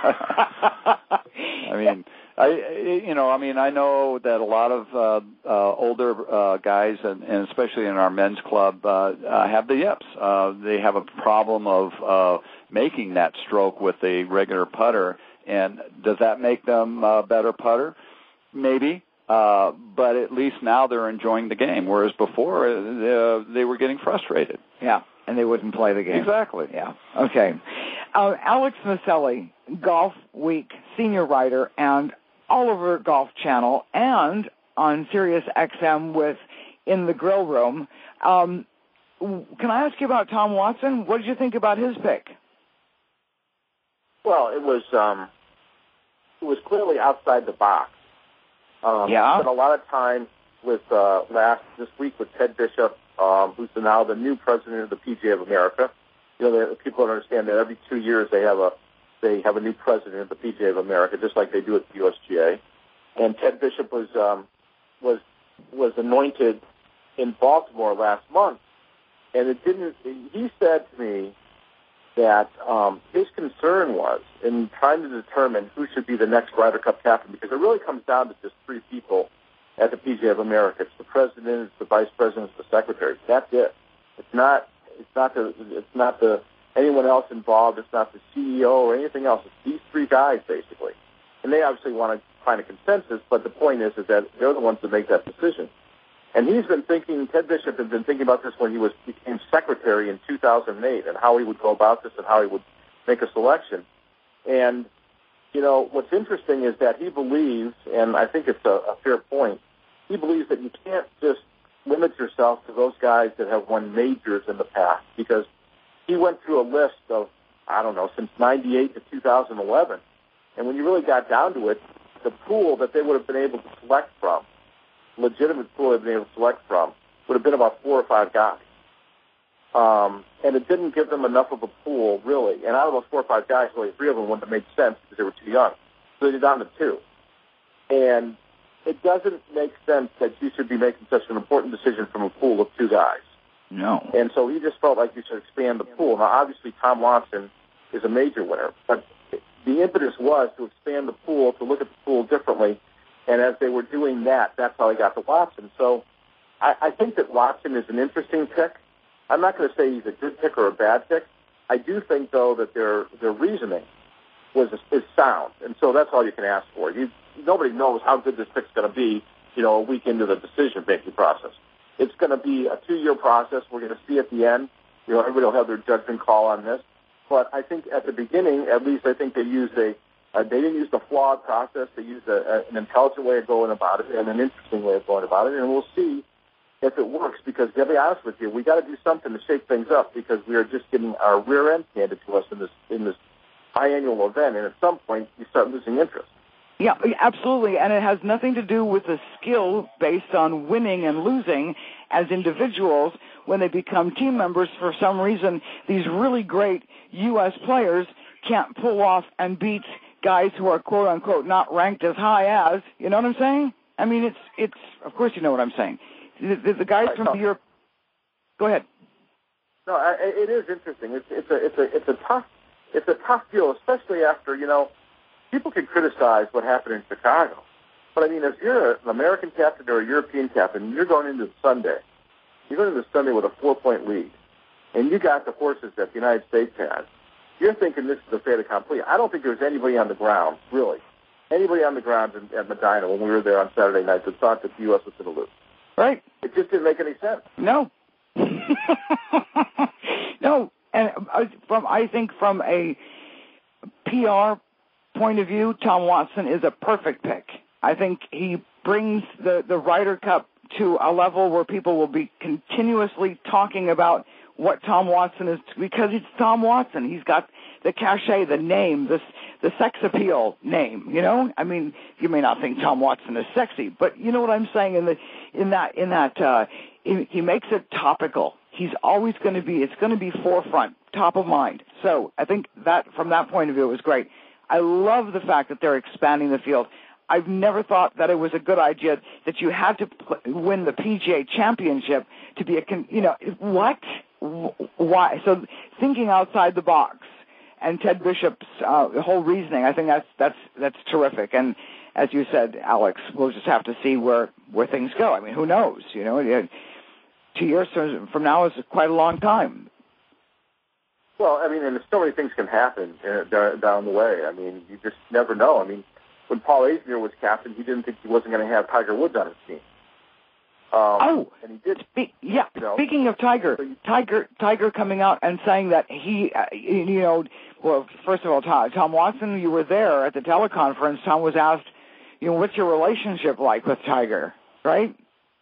I know that a lot of older guys, and especially in our men's club, have the yips. They have a problem of making that stroke with a regular putter. And does that make them a better putter? Maybe. But at least now they're enjoying the game, whereas before they were getting frustrated. Yeah, and they wouldn't play the game. Exactly. Yeah. Okay. Alex Maselli, Golf Week senior writer, and all over Golf Channel and on Sirius XM with In the Grill Room. Can I ask you about Tom Watson? What did you think about his pick? Well, it was clearly outside the box. I spent a lot of time with this week with Ted Bishop, who's now the new president of the PGA of America. People don't understand that every 2 years they have a new president of the PGA of America, just like they do at the USGA. And Ted Bishop was anointed in Baltimore last month, and he said to me that his concern was in trying to determine who should be the next Ryder Cup captain, because it really comes down to just three people at the PGA of America. It's the president, it's the vice president, it's the secretary. That's it. It's not anyone else involved. It's not the CEO or anything else. It's these three guys, basically. And they obviously want to find a consensus, but the point is that they're the ones that make that decision. And Ted Bishop had been thinking about this when he became secretary in 2008 and how he would go about this and how he would make a selection. And, what's interesting is that he believes, and I think it's a fair point, he believes that you can't just limit yourself to those guys that have won majors in the past, because he went through a list of, since 98 to 2011. And when you really got down to it, the pool that they would have been able to select from, legitimate pool they've been able to select from, would have been about 4 or 5 guys. And it didn't give them enough of a pool, really. And out of those 4 or 5 guys, only 3 of them wouldn't have made sense because they were too young. So they're down to 2. And it doesn't make sense that you should be making such an important decision from a pool of 2 guys. No. And so he just felt like you should expand the pool. Now, obviously, Tom Watson is a major winner, but the impetus was to expand the pool, to look at the pool differently. And as they were doing that, that's how he got to Watson. So I think that Watson is an interesting pick. I'm not going to say he's a good pick or a bad pick. I do think, though, that their reasoning is sound. And so that's all you can ask for. Nobody knows how good this pick's going to be, a week into the decision-making process. It's going to be a 2-year process. We're going to see at the end. Everybody will have their judgment call on this. But I think at the beginning, at least, I think they used they didn't use the flawed process. They used an intelligent way of going about it and an interesting way of going about it. And we'll see if it works, because to be honest with you, we got to do something to shake things up, because we are just getting our rear end handed to us in this biannual event. And at some point, you start losing interest. Yeah, absolutely, and it has nothing to do with the skill based on winning and losing as individuals. When they become team members, for some reason, these really great U.S. players can't pull off and beat guys who are quote-unquote not ranked as high as, you know what I'm saying? I mean, it's of course you know what I'm saying. The guys from Europe. Go ahead. No, it is interesting. It's a tough deal, especially after people can criticize what happened in Chicago, but I mean, if you're an American captain or a European captain, you're going into Sunday. You're going into Sunday with a 4-point lead, and you got the horses that the United States has. You're thinking this is a fait accompli. I don't think there was anybody on the ground, really, anybody on the ground at Medina when we were there on Saturday night that thought that the U.S. was going to lose. Right. It just didn't make any sense. No. No. And I think from a PR point of view, Tom Watson is a perfect pick. I think he brings the Ryder Cup to a level where people will be continuously talking about what Tom Watson is, because it's Tom Watson. He's got the cachet, the name, sex appeal name. You know, I mean, you may not think Tom Watson is sexy, but you know what I'm saying. He makes it topical. He's always going to be. It's going to be forefront, top of mind. So I think that from that point of view, it was great. I love the fact that they're expanding the field. I've never thought that it was a good idea that you had to win the PGA Championship to be what? Why? So thinking outside the box, and Ted Bishop's whole reasoning, I think that's terrific. And as you said, Alex, we'll just have to see where things go. I mean, who knows? You know, 2 years from now is quite a long time. Well, I mean, and so many things can happen down the way. I mean, you just never know. I mean, when Paul Azinger was captain, he didn't think he wasn't going to have Tiger Woods on his team. And he did. Speaking of Tiger coming out and saying that he, well, first of all, Tom Watson, you were there at the teleconference. Tom was asked, what's your relationship like with Tiger, right?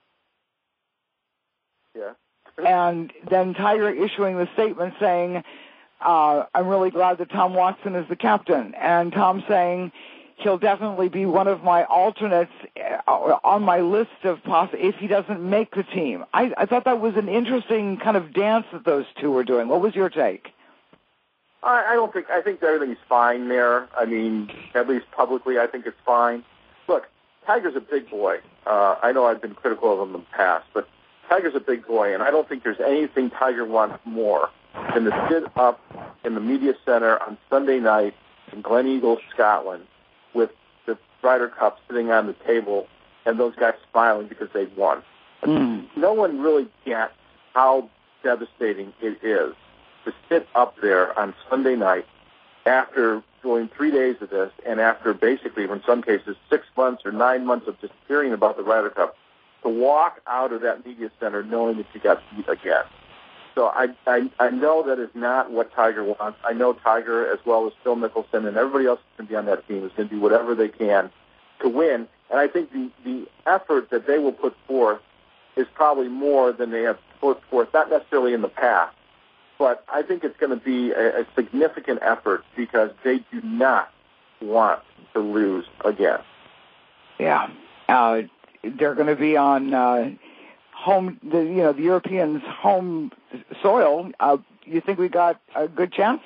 Yeah. And then Tiger issuing the statement saying, I'm really glad that Tom Watson is the captain. And Tom saying, he'll definitely be one of my alternates on my list of if he doesn't make the team. I thought that was an interesting kind of dance that those two were doing. What was your take? I think everything's fine there. I mean, at least publicly, I think it's fine. Look, Tiger's a big boy. I know I've been critical of him in the past, but Tiger's a big boy, and I don't think there's anything Tiger wants more than to sit up in the media center on Sunday night in Gleneagles, Scotland, with the Ryder Cup sitting on the table and those guys smiling because they've won. No one really gets how devastating it is to sit up there on Sunday night after going 3 days of this and after basically, in some cases, 6 months or 9 months of just hearing about the Ryder Cup, to walk out of that media center knowing that you got beat again. So I know that is not what Tiger wants. I know Tiger, as well as Phil Mickelson and everybody else that's going to be on that team, is going to do whatever they can to win. And I think the effort that they will put forth is probably more than they have put forth, not necessarily in the past, but I think it's going to be a significant effort because they do not want to lose again. Yeah. They're going to be on the Europeans' home soil. You think we got a good chance?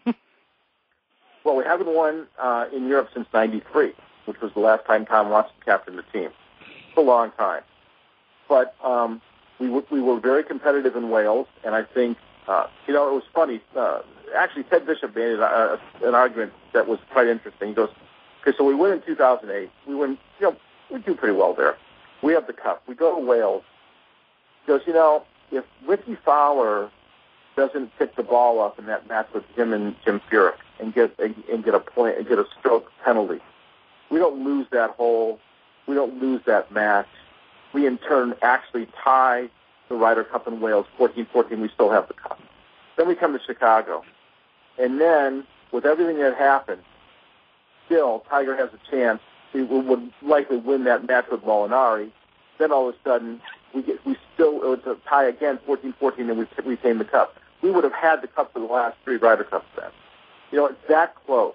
Well, we haven't won in Europe since '93, which was the last time Tom Watson captained the team. It's a long time. But we were very competitive in Wales, and I think, it was funny. Actually, Ted Bishop made an argument that was quite interesting. He goes, okay, so we win in 2008. We win, we do pretty well there. We have the cup. We go to Wales. He goes, if Ricky Fowler doesn't pick the ball up in that match with him and Jim Furyk and get a point and get a stroke penalty, we don't lose that hole. We don't lose that match. We in turn actually tie the Ryder Cup in Wales 14-14. We still have the cup. Then we come to Chicago, and then with everything that happened, still Tiger has a chance. He would likely win that match with Molinari. Then all of a sudden, it was a tie again, 14-14, and we retain the cup. We would have had the cup for the last 3 Ryder Cups then. It's that close.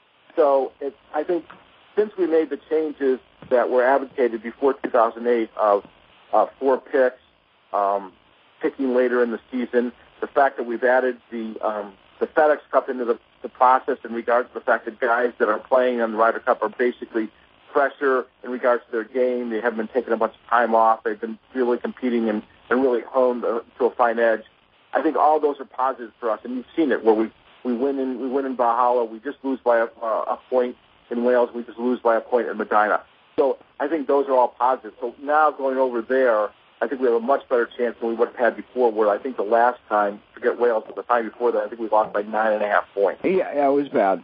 So I think since we made the changes that were advocated before 2008 of 4 picks, picking later in the season, the fact that we've added the FedEx Cup into the process in regards to the fact that guys that are playing on the Ryder Cup are basically fresher in regards to their game. They haven't been taking a bunch of time off. They've been really competing and really honed to a fine edge. I think all those are positives for us, and you've seen it where we win in Valhalla. We just lose by a point in Wales. We just lose by a point in Medina. So I think those are all positives. So now going over there, I think we have a much better chance than we would have had before, where I think the last time, forget Wales, but the time before that, I think we lost by 9.5 points. Yeah, it was bad.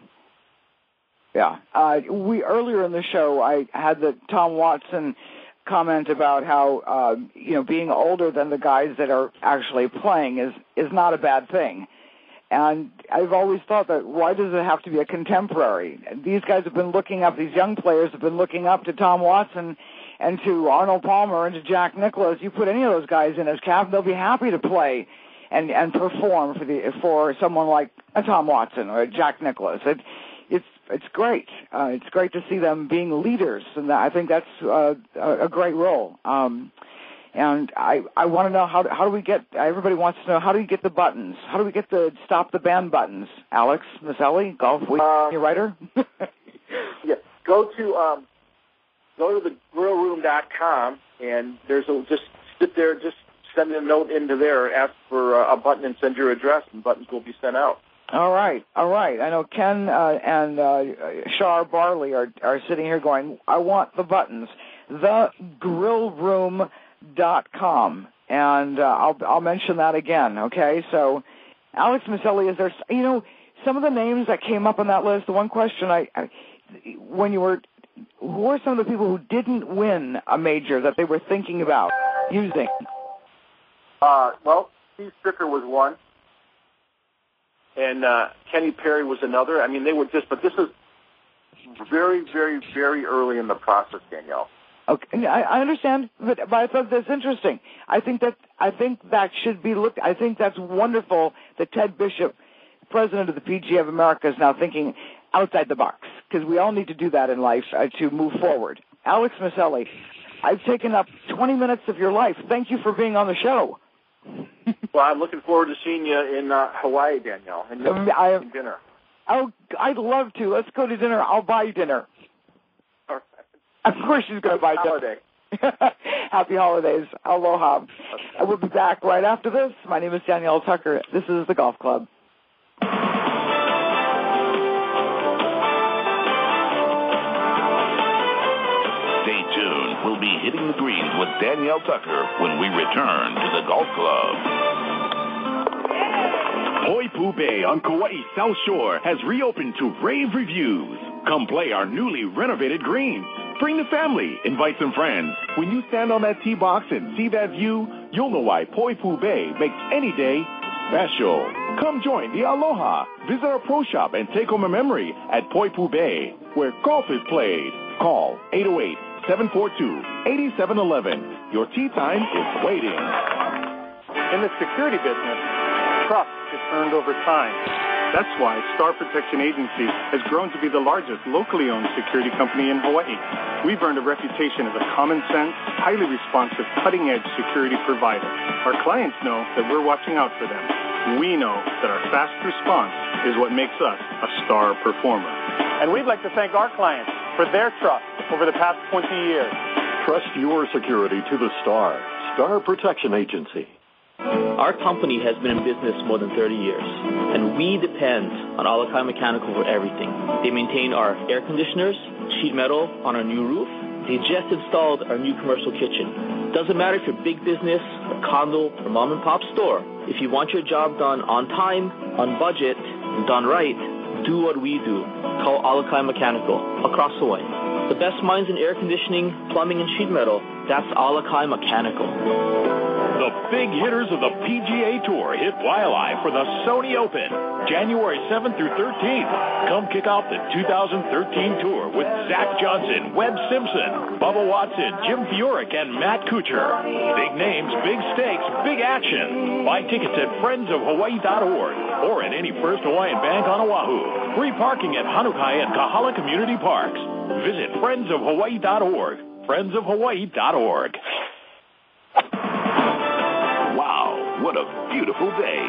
Yeah. Earlier in the show, I had the Tom Watson comment about how, being older than the guys that are actually playing is not a bad thing. And I've always thought that why does it have to be a contemporary? These guys have been looking up, these young players have been looking up to Tom Watson and to Arnold Palmer and to Jack Nicklaus. You put any of those guys in as captain, they'll be happy to play and perform for someone like a Tom Watson or a Jack Nicklaus. It's great. It's great to see them being leaders, and I think that's a great role. And I want to know how do we get? Everybody wants to know how do you get the buttons? How do we get the stop the ban buttons? Alex Maselli, Golf Week writer. Yeah, go to thegrillroom.com, and just sit there, just send a note into there, ask for a button, and send your address, and buttons will be sent out. All right. I know Ken and Shar Barley are sitting here going, I want the buttons. Thegrillroom.com, and I'll mention that again. Okay, so Alex Maselli, is there some of the names that came up on that list? The one question who are some of the people who didn't win a major that they were thinking about using? Well, Steve Stricker was one, and Kenny Perry was another. I mean, they were but this is very, very, very early in the process, Danielle. Okay, I understand, but I thought that's interesting. I think that should be looked. I think that's wonderful that Ted Bishop, president of the PGA of America, is now thinking outside the box, because we all need to do that in life to move forward. Alex Maselli, I've taken up 20 minutes of your life. Thank you for being on the show. Well, I'm looking forward to seeing you in Hawaii, Danielle, and dinner. Oh, I'd love to. Let's go to dinner. I'll buy you dinner. All right. Of course she's going to buy dinner. Happy holidays. Aloha. Okay. I will be back right after this. My name is Danielle Tucker. This is the Golf Club. Stay tuned. We'll be hitting the greens with Danielle Tucker when we return to the Golf Club. Poipu Bay on Kauai South Shore has reopened to rave reviews. Come play our newly renovated greens. Bring the family. Invite some friends. When you stand on that tee box and see that view, you'll know why Poipu Bay makes any day special. Come join the Aloha. Visit our pro shop and take home a memory at Poipu Bay, where golf is played. Call 808-742-8711. Your tee time is waiting. In the security business, trust is earned over time. That's why Star Protection Agency has grown to be the largest locally owned security company in Hawaii. We've earned a reputation as a common sense, highly responsive, cutting-edge security provider. Our clients know that we're watching out for them. We know that our fast response is what makes us a star performer. And we'd like to thank our clients for their trust over the past 20 years. Trust your security to the Star Protection Agency. Our company has been in business more than 30 years, and we depend on Alakai Mechanical for everything. They maintain our air conditioners, sheet metal on our new roof. They just installed our new commercial kitchen. Doesn't matter if you're big business, a condo, or mom and pop store. If you want your job done on time, on budget, and done right, do what we do. Call Alakai Mechanical across Hawaii. The best minds in air conditioning, plumbing, and sheet metal, that's Alakai Mechanical. The big hitters of the PGA Tour hit Waialae for the Sony Open, January 7th through 13th. Come kick off the 2013 Tour with Zach Johnson, Webb Simpson, Bubba Watson, Jim Furyk, and Matt Kuchar. Big names, big stakes, big action. Buy tickets at friendsofhawaii.org or at any First Hawaiian Bank on Oahu. Free parking at Hanukai and Kahala Community Parks. Visit friendsofhawaii.org. friendsofhawaii.org. Wow, what a beautiful day.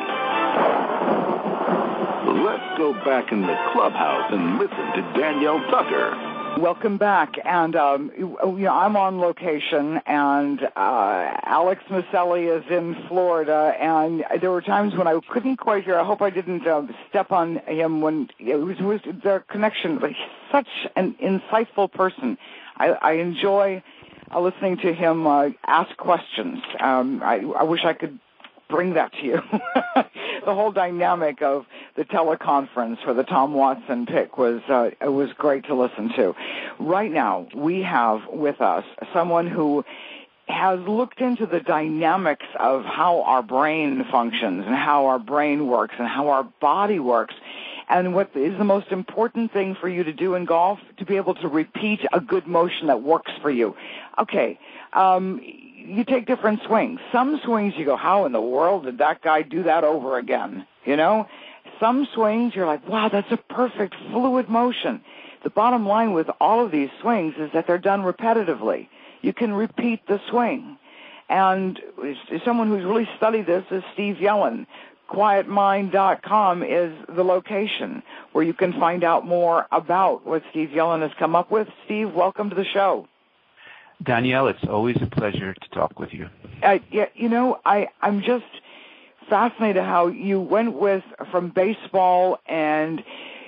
Let's go back in the clubhouse and listen to Danielle Tucker. Welcome back, and I'm on location, and Alex Maselli is in Florida, and there were times when I couldn't quite hear. I hope I didn't step on him when it was their connection. But he's such an insightful person. I enjoy listening to him ask questions. I wish I could bring that to you. The whole dynamic of the teleconference for the Tom Watson pick was great to listen to. Right now, we have with us someone who has looked into the dynamics of how our brain functions and how our brain works and how our body works. And what is the most important thing for you to do in golf? To be able to repeat a good motion that works for you. Okay, you take different swings. Some swings you go, how in the world did that guy do that over again? You know? some swings, you're like, wow, that's a perfect fluid motion. The bottom line with all of these swings is that they're done repetitively. You can repeat the swing. And someone who's really studied this is Steve Yellen. QuietMind.com is the location where you can find out more about what Steve Yellen has come up with. Steve, welcome to the show. Danielle, it's always a pleasure to talk with you. I'm just fascinated how you went from baseball and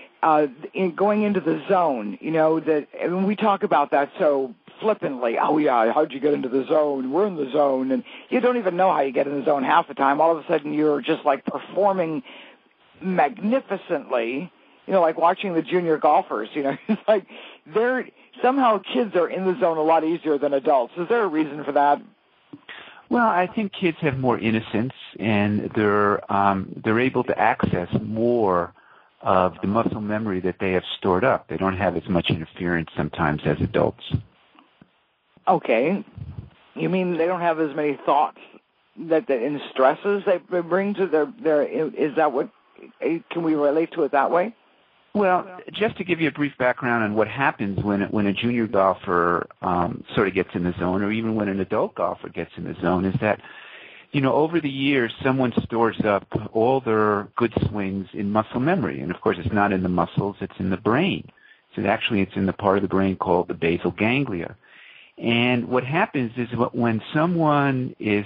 going into the zone. And we talk about that so flippantly. Oh, yeah, how'd you get into the zone? We're in the zone. And you don't even know how you get in the zone half the time. All of a sudden, you're just like performing magnificently, like watching the junior golfers. It's like somehow kids are in the zone a lot easier than adults. Is there a reason for that? Well, I think kids have more innocence, and they're able to access more of the muscle memory that they have stored up. They don't have as much interference sometimes as adults. Okay. You mean they don't have as many thoughts and stresses they bring to their is that what, can we relate to it that way? Well, just to give you a brief background on what happens when a junior golfer sort of gets in the zone, or even when an adult golfer gets in the zone, is that, over the years, someone stores up all their good swings in muscle memory. And, of course, it's not in the muscles, it's in the brain. So actually it's in the part of the brain called the basal ganglia. And what happens is when someone is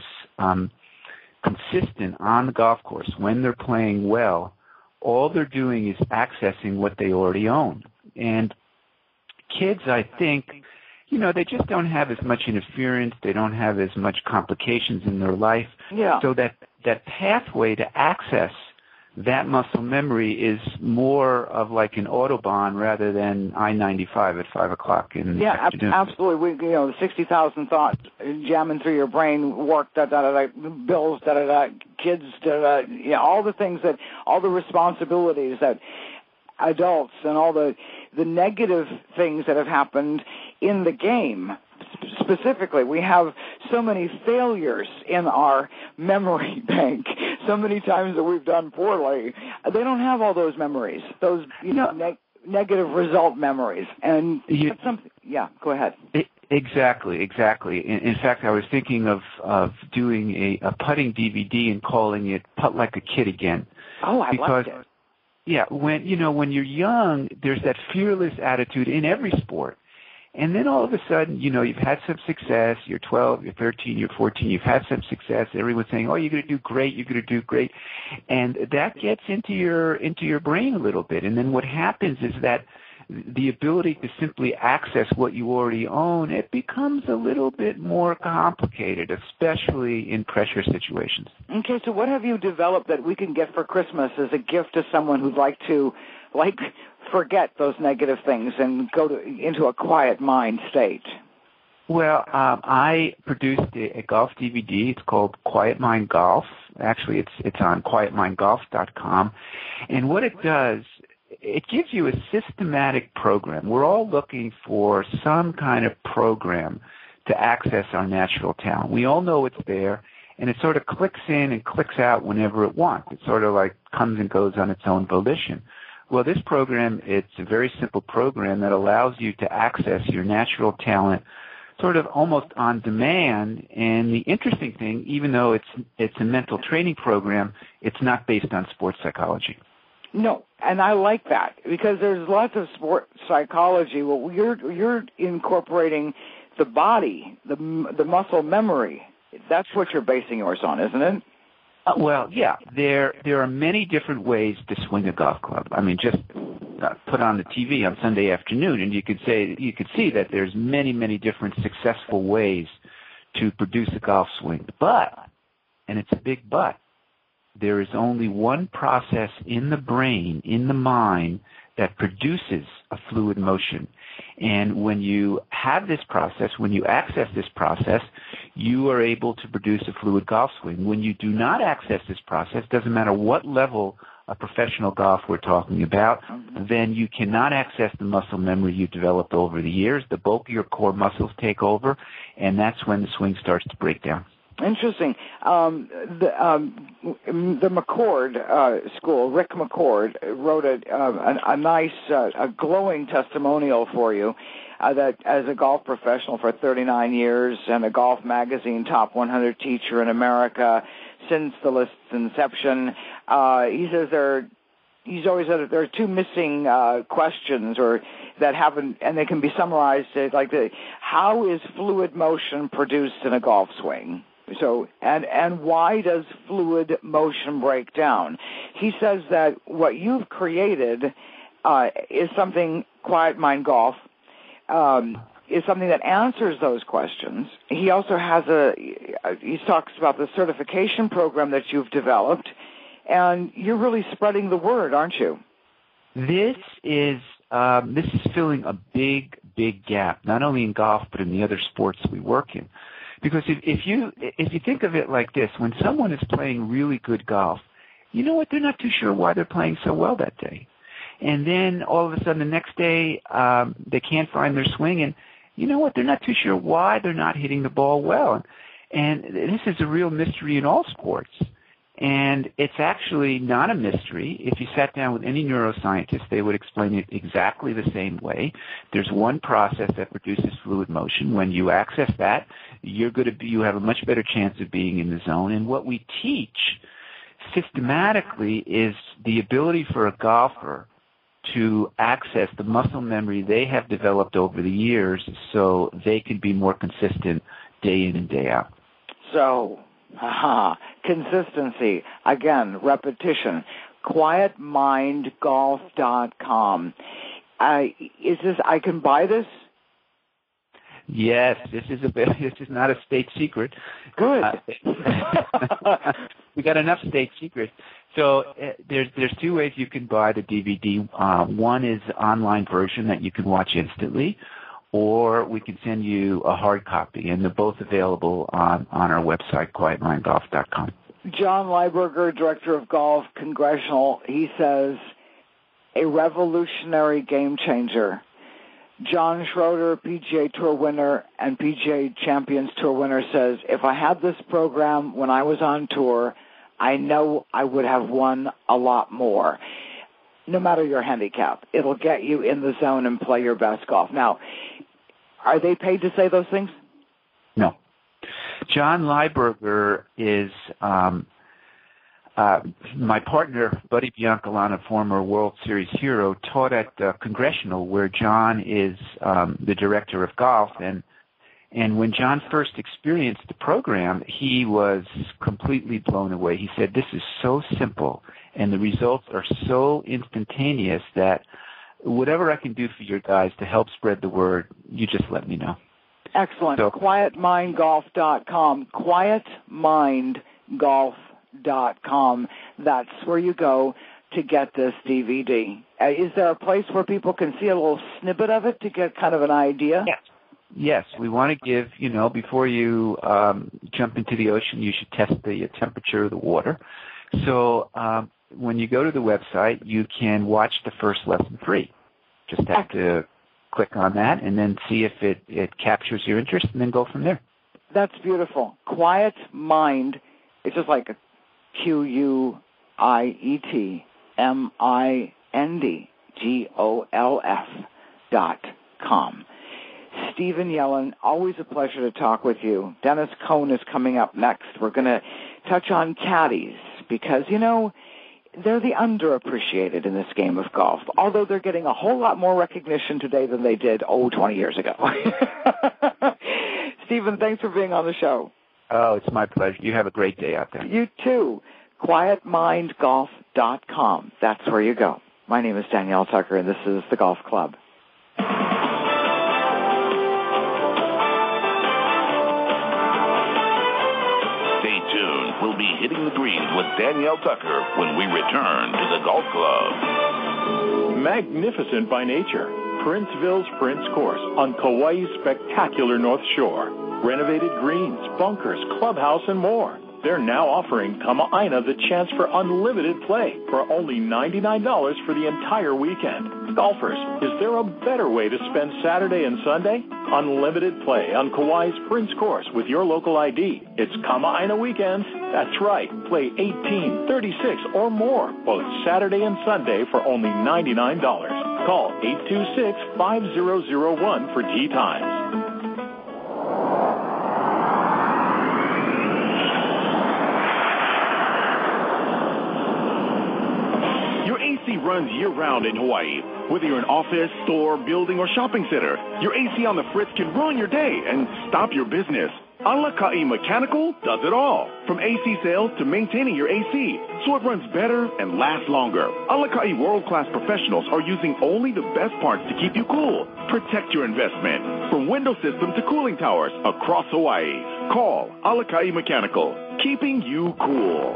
consistent on the golf course, when they're playing well, all they're doing is accessing what they already own. And kids, I think, they just don't have as much interference. They don't have as much complications in their life. Yeah. So that pathway to access that muscle memory is more of like an Autobahn rather than I-95 at 5 o'clock in the afternoon. Yeah, absolutely. The 60,000 thoughts jamming through your brain, work, bills, kids, all the things all the responsibilities that adults and all the negative things that have happened in the game. Specifically, we have so many failures in our memory bank, so many times that we've done poorly. They don't have all those memories, those negative result memories. And that's something. Yeah, go ahead. Exactly. In fact, I was thinking of doing a putting DVD and calling it "Putt Like a Kid Again." Oh, I like it. Yeah, when you're young, there's that fearless attitude in every sport. And then all of a sudden, you've had some success. You're 12, you're 13, you're 14. You've had some success. Everyone's saying, "Oh, you're going to do great. You're going to do great," and that gets into your brain a little bit. And then what happens is that the ability to simply access what you already own, it becomes a little bit more complicated, especially in pressure situations. Okay, so what have you developed that we can get for Christmas as a gift to someone who'd like to, forget those negative things and go into a quiet mind state? Well, I produced a golf DVD. It's called Quiet Mind Golf. Actually, it's on QuietMindGolf.com. And what it does, it gives you a systematic program. We're all looking for some kind of program to access our natural talent. We all know it's there, and it sort of clicks in and clicks out whenever it wants. It sort of like comes and goes on its own volition. Well, this program, it's a very simple program that allows you to access your natural talent sort of almost on demand. And the interesting thing, even though it's a mental training program, it's not based on sports psychology. No, and I like that because there's lots of sport psychology. Well, you're incorporating the body, the muscle memory. That's what you're basing yours on, isn't it? Well, yeah. There are many different ways to swing a golf club. I mean, just put on the TV on Sunday afternoon, and you could see that there's many different successful ways to produce a golf swing. But, and it's a big but, there is only one process in the brain, in the mind, that produces a fluid motion. And when you have this process, when you access this process, you are able to produce a fluid golf swing. When you do not access this process, doesn't matter what level of professional golf we're talking about, then you cannot access the muscle memory you developed over the years. The bulk of your core muscles take over, and that's when the swing starts to break down. Interesting. The McCord School, Rick McCord, wrote a nice, a glowing testimonial for you that as a golf professional for 39 years and a Golf Magazine top 100 teacher in America since the list's inception. He says he's always said that there are two missing questions or that haven't, and they can be summarized like how is fluid motion produced in a golf swing? So, and why does fluid motion break down? He says that what you've created is something, Quiet Mind Golf, is something that answers those questions. He also has he talks about the certification program that you've developed, and you're really spreading the word, aren't you? This is filling a big gap, not only in golf but in the other sports we work in. Because if you think of it like this, when someone is playing really good golf, you know what? They're not too sure why they're playing so well that day. And then all of a sudden the next day they can't find their swing, and you know what? They're not too sure why they're not hitting the ball well. And this is a real mystery in all sports. And it's actually not a mystery. If you sat down with any neuroscientist, they would explain it exactly the same way. There's one process that produces fluid motion. When you access that, you have a much better chance of being in the zone. And what we teach systematically is the ability for a golfer to access the muscle memory they have developed over the years so they can be more consistent day in and day out. So, consistency, again, repetition, quietmindgolf.com. Is this, I can buy this? Yes, this is not a state secret. Good. We got enough state secrets. So there's two ways you can buy the DVD. One is the online version that you can watch instantly, or we can send you a hard copy, and they're both available on our website, quietmindgolf.com. John Lieberger, Director of Golf, Congressional, he says, a revolutionary game changer. John Schroeder, PGA Tour winner and PGA Champions Tour winner, says, if I had this program when I was on tour, I know I would have won a lot more. No matter your handicap, it'll get you in the zone and play your best golf. Now, are they paid to say those things? No. John Lieberger is my partner, Buddy Biancalana, former World Series hero, taught at Congressional, where John is the director of golf. And when John first experienced the program, he was completely blown away. He said, this is so simple, and the results are so instantaneous that whatever I can do for your guys to help spread the word, you just let me know. Excellent. So, quietmindgolf.com. Quietmindgolf.com. That's where you go to get this DVD. Is there a place where people can see a little snippet of it to get kind of an idea? Yes, we want to give, before you jump into the ocean, you should test the temperature of the water. So when you go to the website, you can watch the first lesson free. Just have to click on that and then see if it captures your interest, and then go from there. That's beautiful. Quiet Mind, it's just like QUIETMINDGOLF.com. Stephen Yellen, always a pleasure to talk with you. Dennis Cohn is coming up next. We're going to touch on caddies because, they're the underappreciated in this game of golf, although they're getting a whole lot more recognition today than they did, 20 years ago. Stephen, thanks for being on the show. Oh, it's my pleasure. You have a great day out there. You too. QuietMindGolf.com. That's where you go. My name is Danielle Tucker, and this is The Golf Club. Stay tuned. We'll be hitting the greens with Danielle Tucker when we return to The Golf Club. Magnificent by nature, Princeville's Prince Course on Kauai's spectacular North Shore. Renovated greens, bunkers, clubhouse, and more. They're now offering Kama'aina the chance for unlimited play for only $99 for the entire weekend. Golfers, is there a better way to spend Saturday and Sunday? Unlimited play on Kauai's Prince Course with your local ID. It's Kama'aina weekend. That's right. Play 18, 36, or more both Saturday and Sunday for only $99. Call 826-5001 for tee times. Runs year-round in Hawaii. Whether you're an office, store, building, or shopping center, your AC on the fritz can ruin your day and stop your business. Alakai Mechanical does it all, from AC sales to maintaining your AC, so it runs better and lasts longer. Alakai world-class professionals are using only the best parts to keep you cool. Protect your investment, from window system to cooling towers across Hawaii. Call Alakai Mechanical, keeping you cool.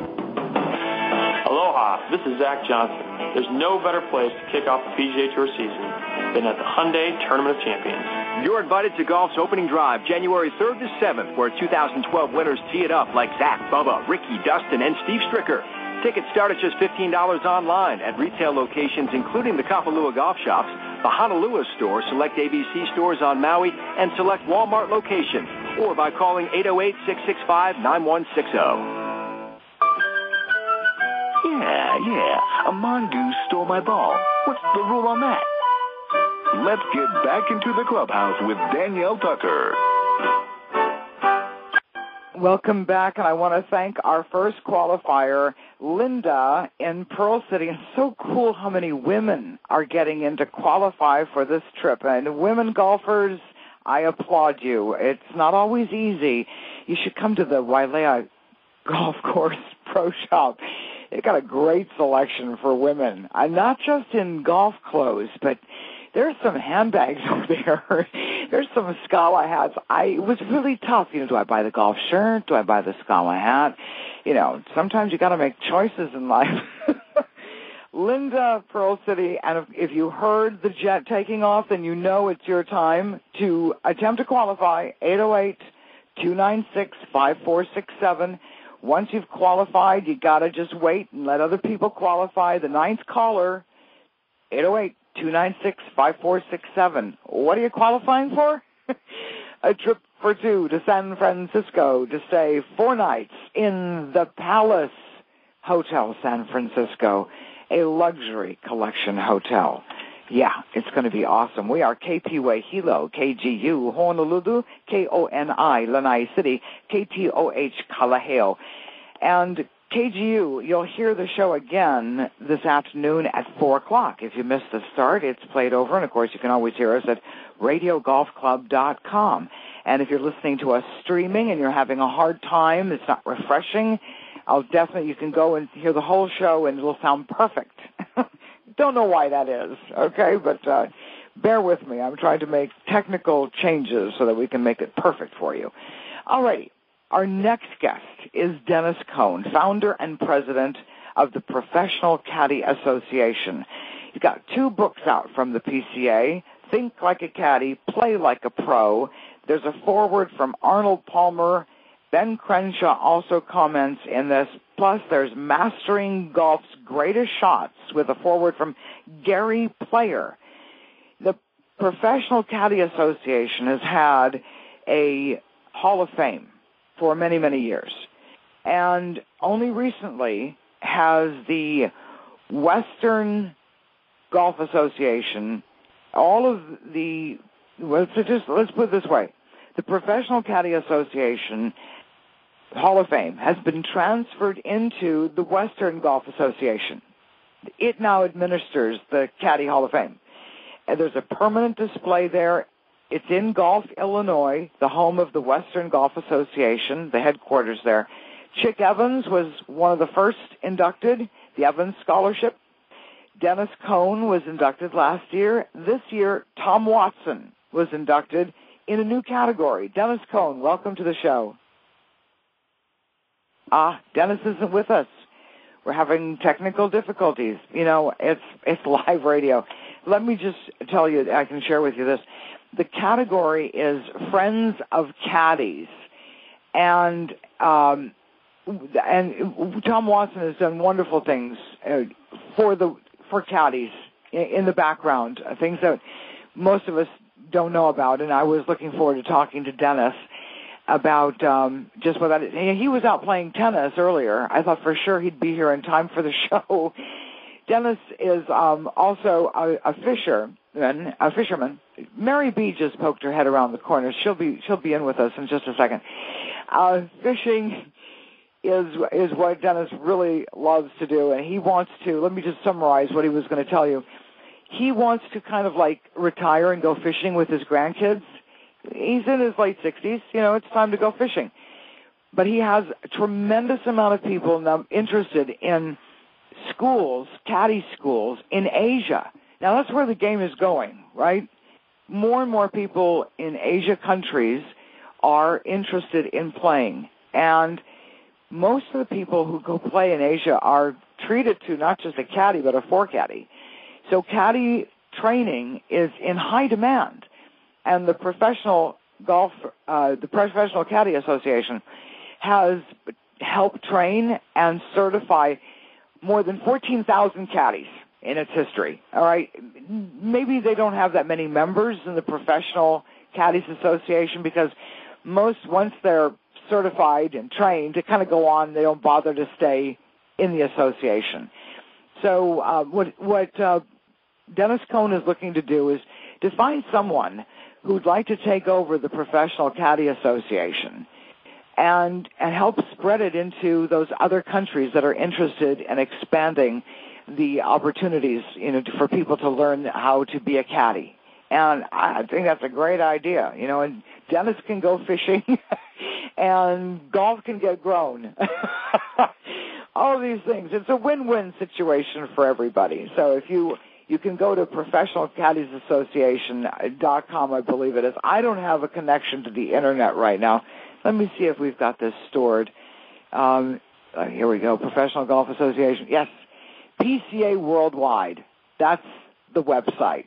Aloha, this is Zach Johnson. There's no better place to kick off the PGA Tour season than at the Hyundai Tournament of Champions. You're invited to golf's opening drive January 3rd to 7th, where 2012 winners tee it up like Zach, Bubba, Ricky, Dustin, and Steve Stricker. Tickets start at just $15 online at retail locations including the Kapalua Golf Shops, the Honolulu store, select ABC stores on Maui, and select Walmart locations, or by calling 808-665-9160. Yeah, a mongoose stole my ball. What's the rule on that? Let's get back into the clubhouse with Danielle Tucker. Welcome back, and I want to thank our first qualifier, Linda in Pearl City. It's so cool how many women are getting in to qualify for this trip. And women golfers, I applaud you. It's not always easy. You should come to the Wailea Golf Course Pro Shop. They've got a great selection for women, not just in golf clothes, but there's some handbags over there. There's some Scala hats. It was really tough. Do I buy the golf shirt? Do I buy the Scala hat? Sometimes you got to make choices in life. Linda, Pearl City, and if you heard the jet taking off, then you know it's your time to attempt to qualify. 808-296-5467. Once you've qualified, you got to just wait and let other people qualify. The ninth caller, 808-296-5467. What are you qualifying for? A trip for two to San Francisco to stay 4 nights in the Palace Hotel San Francisco, a luxury collection hotel. Yeah, it's going to be awesome. We are KPUA Hilo, KGU Honolulu, KONI Lanai City, KTOH Kalaheo. And KGU, you'll hear the show again this afternoon at 4 o'clock. If you missed the start, it's played over. And, of course, you can always hear us at radiogolfclub.com. And if you're listening to us streaming and you're having a hard time, it's not refreshing, you can go and hear the whole show and it'll sound perfect. Don't know why that is, okay? But bear with me. I'm trying to make technical changes so that we can make it perfect for you. All righty. Our next guest is Dennis Cohn, founder and president of the Professional Caddy Association. He's got 2 books out from the PCA, Think Like a Caddy, Play Like a Pro. There's a foreword from Arnold Palmer. Ben Crenshaw also comments in this. Plus, there's Mastering Golf's Greatest Shots with a foreword from Gary Player. The Professional Caddy Association has had a Hall of Fame for many, many years. And only recently has the Western Golf Association, let's put it this way. The Professional Caddy Association Hall of Fame has been transferred into the Western Golf Association. It now administers the Caddy Hall of Fame. And there's a permanent display there. It's in Gulf, Illinois, the home of the Western Golf Association, the headquarters there. Chick Evans was one of the first inducted, the Evans Scholarship. Dennis Cohn was inducted last year. This year, Tom Watson was inducted in a new category. Dennis Cohn, welcome to the show. Dennis isn't with us. We're having technical difficulties. It's live radio. Let me just tell you, I can share with you this. The category is Friends of Caddies. And and Tom Watson has done wonderful things for caddies in the background, things that most of us don't know about. And I was looking forward to talking to Dennis about just what that is. He was out playing tennis earlier. I thought for sure he'd be here in time for the show. Dennis is also a fisherman. Mary B just poked her head around the corner. She'll be in with us in just a second. Fishing is what Dennis really loves to do, and he wants to. Let me just summarize what he was going to tell you. He wants to kind of like retire and go fishing with his grandkids. He's in his late 60s. It's time to go fishing. But he has a tremendous amount of people now interested in schools, caddy schools in Asia. Now, that's where the game is going, right? More and more people in Asia countries are interested in playing. And most of the people who go play in Asia are treated to not just a caddy, but a four-caddy. So caddy training is in high demand. And the Professional Caddy Association has helped train and certify more than 14,000 caddies in its history. All right, maybe they don't have that many members in the Professional Caddies Association because once they're certified and trained, to kind of go on, they don't bother to stay in the association. So what Dennis Cohn is looking to do is to find someone who'd like to take over the Professional Caddy Association and help spread it into those other countries that are interested in expanding the opportunities, for people to learn how to be a caddy. And I think that's a great idea, and Dennis can go fishing and golf can get grown. All of these things. It's a win-win situation for everybody. So if you can go to ProfessionalCaddiesAssociation.com, I believe it is. I don't have a connection to the Internet right now. Let me see if we've got this stored. Here we go, Professional Golf Association. Yes, PCA Worldwide. That's the website,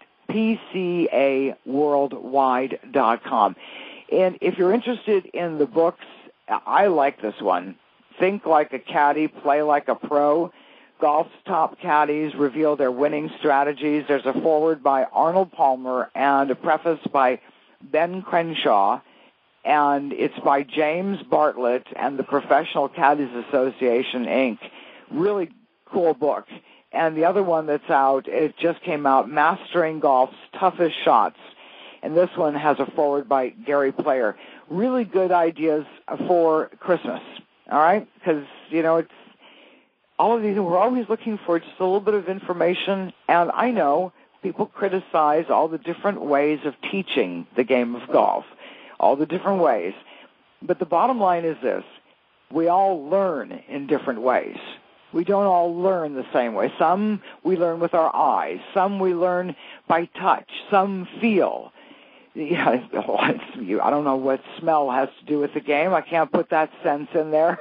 PCAWorldwide.com. And if you're interested in the books, I like this one. Think Like a Caddy, Play Like a Pro. Golf's top caddies reveal their winning strategies. There's a foreword by Arnold Palmer and a preface by Ben Crenshaw. And it's by James Bartlett and the Professional Caddies Association, Inc. Really cool book. And the other one that's out, it just came out, Mastering Golf's Toughest Shots. And this one has a foreword by Gary Player. Really good ideas for Christmas, all right? Because, it's all of these, we're always looking for just a little bit of information. And I know people criticize all the different ways of teaching the game of golf, all the different ways. But the bottom line is this. We all learn in different ways. We don't all learn the same way. Some we learn with our eyes. Some we learn by touch. Some feel. I don't know what smell has to do with the game. I can't put that sense in there.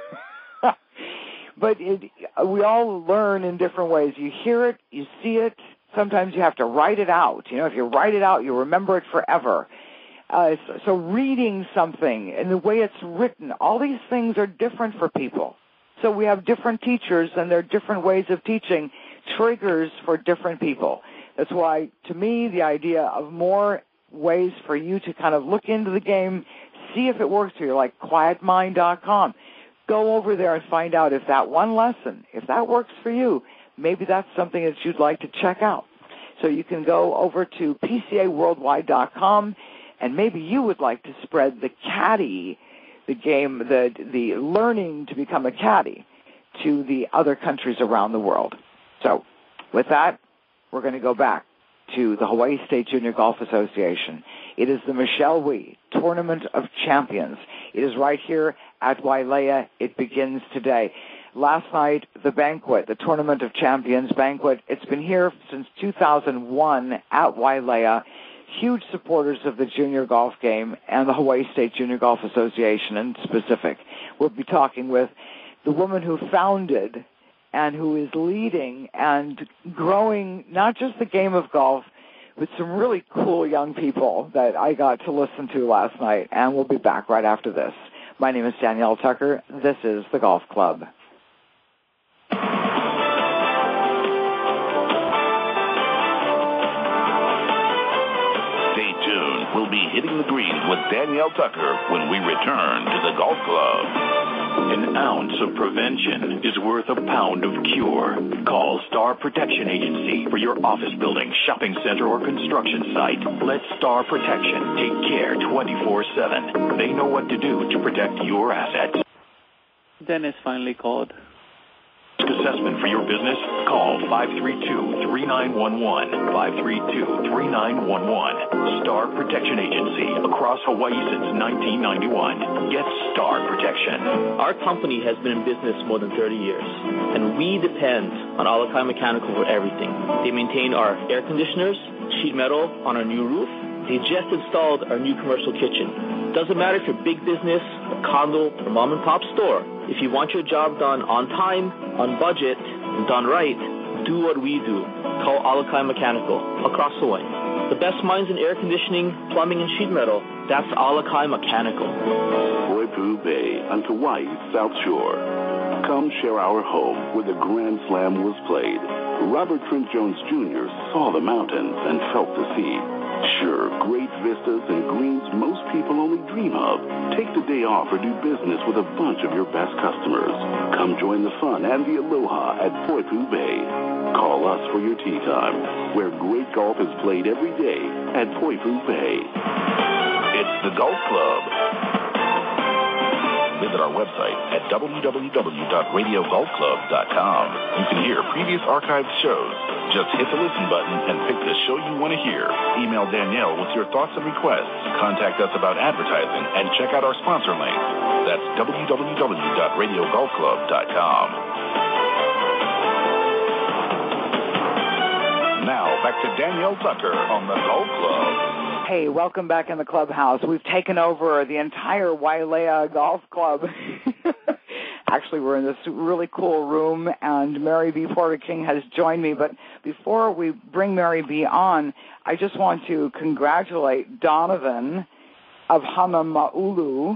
But we all learn in different ways. You hear it, you see it. Sometimes you have to write it out. If you write it out, you remember it forever. So reading something and the way it's written, all these things are different for people. So we have different teachers, and there are different ways of teaching, triggers for different people. That's why, to me, the idea of more ways for you to kind of look into the game, see if it works for you, like quietmind.com. Go over there and find out if that one lesson, if that works for you, maybe that's something that you'd like to check out. So you can go over to PCAWorldwide.com, and maybe you would like to spread the caddy, the game, the learning to become a caddy to the other countries around the world. So with that, we're going to go back to the Hawaii State Junior Golf Association. It is the Michelle Wie Tournament of Champions. It is right here at Wailea. It begins today. Last night, the banquet, the Tournament of Champions banquet, it's been here since 2001 at Wailea. Huge supporters of the junior golf game and the Hawaii State Junior Golf Association in specific. We'll be talking with the woman who founded and who is leading and growing not just the game of golf, but some really cool young people that I got to listen to last night. And we'll be back right after this. My name is Danielle Tucker. This is the Golf Club. Stay tuned. We'll be hitting the greens with Danielle Tucker when we return to the Golf Club. An ounce of prevention is worth a pound of cure. Call Star Protection Agency for your office building, shopping center, or construction site. Let Star Protection take care 24/7. They know what to do to protect your assets. Dennis finally called. Assessment for your business? Call 532-3911. 532-3911. Star Protection Agency, across Hawaii since 1991. Get Star Protection. Our company has been in business more than 30 years, and we depend on Alakai Mechanical for everything. They maintain our air conditioners, sheet metal on our new roof. They just installed our new commercial kitchen. Doesn't matter if you're big business, a condo, or mom and pop store. If you want your job done on time, on budget, and done right, do what we do. Call Alakai Mechanical, across Hawaii. The best minds in air conditioning, plumbing, and sheet metal, that's Alakai Mechanical. Poipu Bay on Kauai's South Shore. Come share our home where the Grand Slam was played. Robert Trent Jones Jr. saw the mountains and felt the sea. Sure, great vistas and greens most people only dream of. Take the day off or do business with a bunch of your best customers. Come join the fun and the aloha at Poipu Bay. Call us for your tea time, where great golf is played every day at Poipu Bay. It's the Golf Club. Visit our website at www.radiogolfclub.com. You can hear previous archived shows. Just hit the listen button and pick the show you want to hear. Email Danielle with your thoughts and requests. Contact us about advertising and check out our sponsor link. That's www.radiogolfclub.com. Now, back to Danielle Tucker on the Golf Club. Hey, welcome back in the clubhouse. We've taken over the entire Wailea Golf Club. Actually, we're in this really cool room, and Mary B. Porter King has joined me. But before we bring Mary B. on, I just want to congratulate Donovan of Hanamaulu,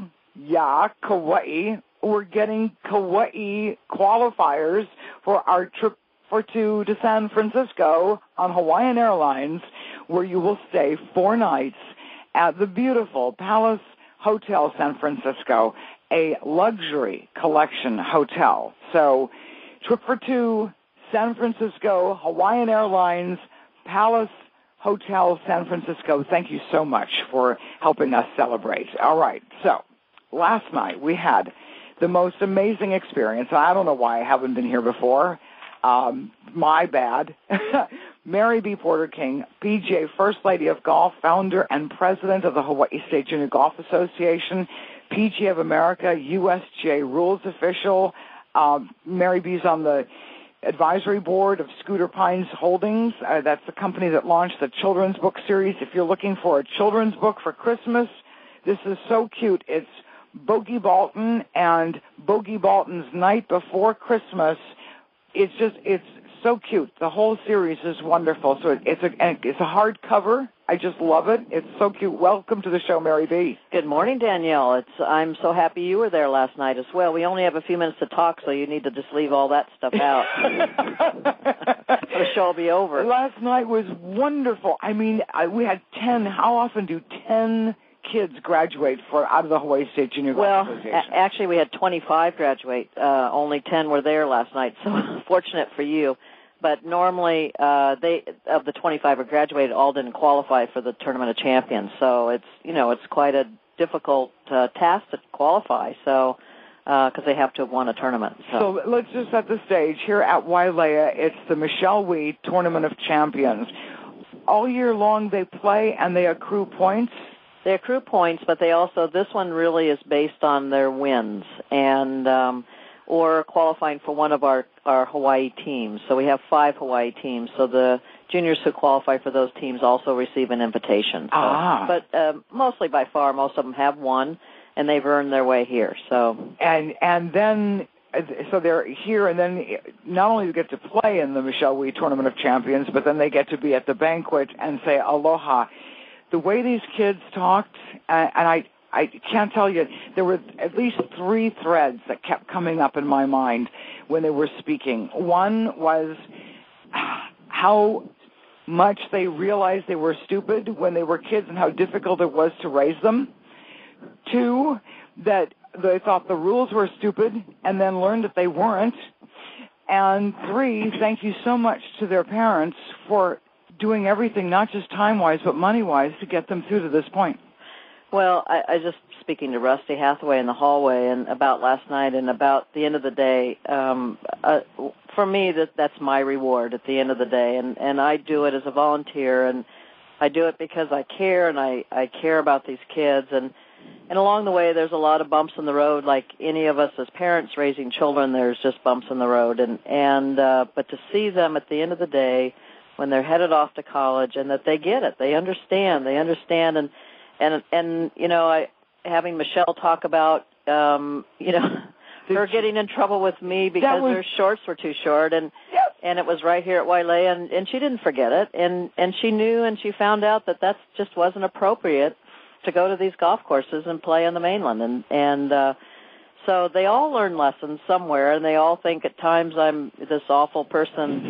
Kauai. We're getting Kauai qualifiers for our trip to San Francisco on Hawaiian Airlines, where you will stay 4 nights at the beautiful Palace Hotel San Francisco, a luxury collection hotel. So, trip for 2, San Francisco, Hawaiian Airlines, Palace Hotel San Francisco. Thank you so much for helping us celebrate. All right, so last night we had the most amazing experience. I don't know why I haven't been here before. My bad. Mary B. Porter King, PGA First Lady of Golf, founder and president of the Hawaii State Junior Golf Association, PGA of America, USGA rules official. Mary B's on the advisory board of Scooter Pines Holdings. That's the company that launched the children's book series. If you're looking for a children's book for Christmas, this is so cute. It's Bogey Bolton and Bogey Bolton's Night Before Christmas. It's so cute. The whole series is wonderful. So it's a hardcover. I just love it. It's so cute. Welcome to the show, Mary B. Good morning, Danielle. I'm so happy you were there last night as well. We only have a few minutes to talk, so you need to just leave all that stuff out. The show will be over. Last night was wonderful. I mean, we had 10. How often do 10 kids graduate out of the Hawaii State Junior Golf Association? Well, actually, we had 25 graduate. Only 10 were there last night, so fortunate for you. But normally, of the 25 who graduated, all didn't qualify for the Tournament of Champions. So it's quite a difficult task to qualify. So because they have to have won a tournament. So let's just set the stage here at Wailea. It's the Michelle Wie Tournament of Champions. All year long, they play and they accrue points. They accrue points, but this one really is based on their wins and or qualifying for one of our Hawaii teams. So we have 5 Hawaii teams. So the juniors who qualify for those teams also receive an invitation. So, but mostly by far, most of them have won, and they've earned their way here. So and then so they're here, and then not only do they get to play in the Michelle Wie Tournament of Champions, but then they get to be at the banquet and say aloha. The way these kids talked, and I can't tell you, there were at least 3 threads that kept coming up in my mind when they were speaking. One was how much they realized they were stupid when they were kids and how difficult it was to raise them. 2, that they thought the rules were stupid and then learned that they weren't. And 3, thank you so much to their parents for doing everything, not just time-wise, but money-wise, to get them through to this point. Well, I just speaking to Rusty Hathaway in the hallway and about last night and about the end of the day, for me, that's my reward at the end of the day. And I do it as a volunteer, and I do it because I care, and I care about these kids. And along the way, there's a lot of bumps in the road, like any of us as parents raising children, there's just bumps in the road. But to see them at the end of the day when they're headed off to college and that they get it, they understand, and you know, having Michelle talk about, you know, her getting in trouble with me because her shorts were too short, and it was right here at Wailea, and she didn't forget it, and she knew, and she found out that just wasn't appropriate to go to these golf courses and play on the mainland, and so they all learn lessons somewhere, and they all think at times I'm this awful person,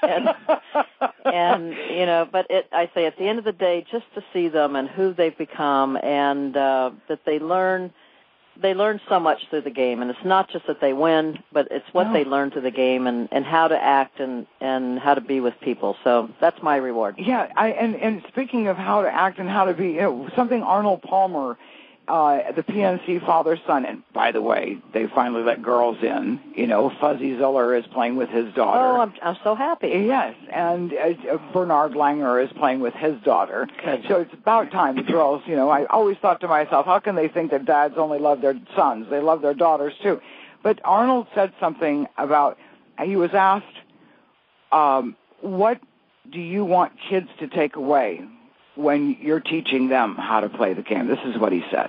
and you know, but I say at the end of the day, just to see them and who they've become, and that they learn so much through the game, and it's not just that they win, but it's what they learn through the game and how to act and how to be with people. So that's my reward. Yeah, and speaking of how to act and how to be, you know, something Arnold Palmer, the PNC father-son, and by the way, they finally let girls in. You know, Fuzzy Zoeller is playing with his daughter. Oh, I'm so happy. Yes, and Bernard Langer is playing with his daughter. Good. So it's about time the girls, you know, I always thought to myself, how can they think that dads only love their sons? They love their daughters, too. But Arnold said something about, he was asked, what do you want kids to take away when you're teaching them how to play the game? This is what he said.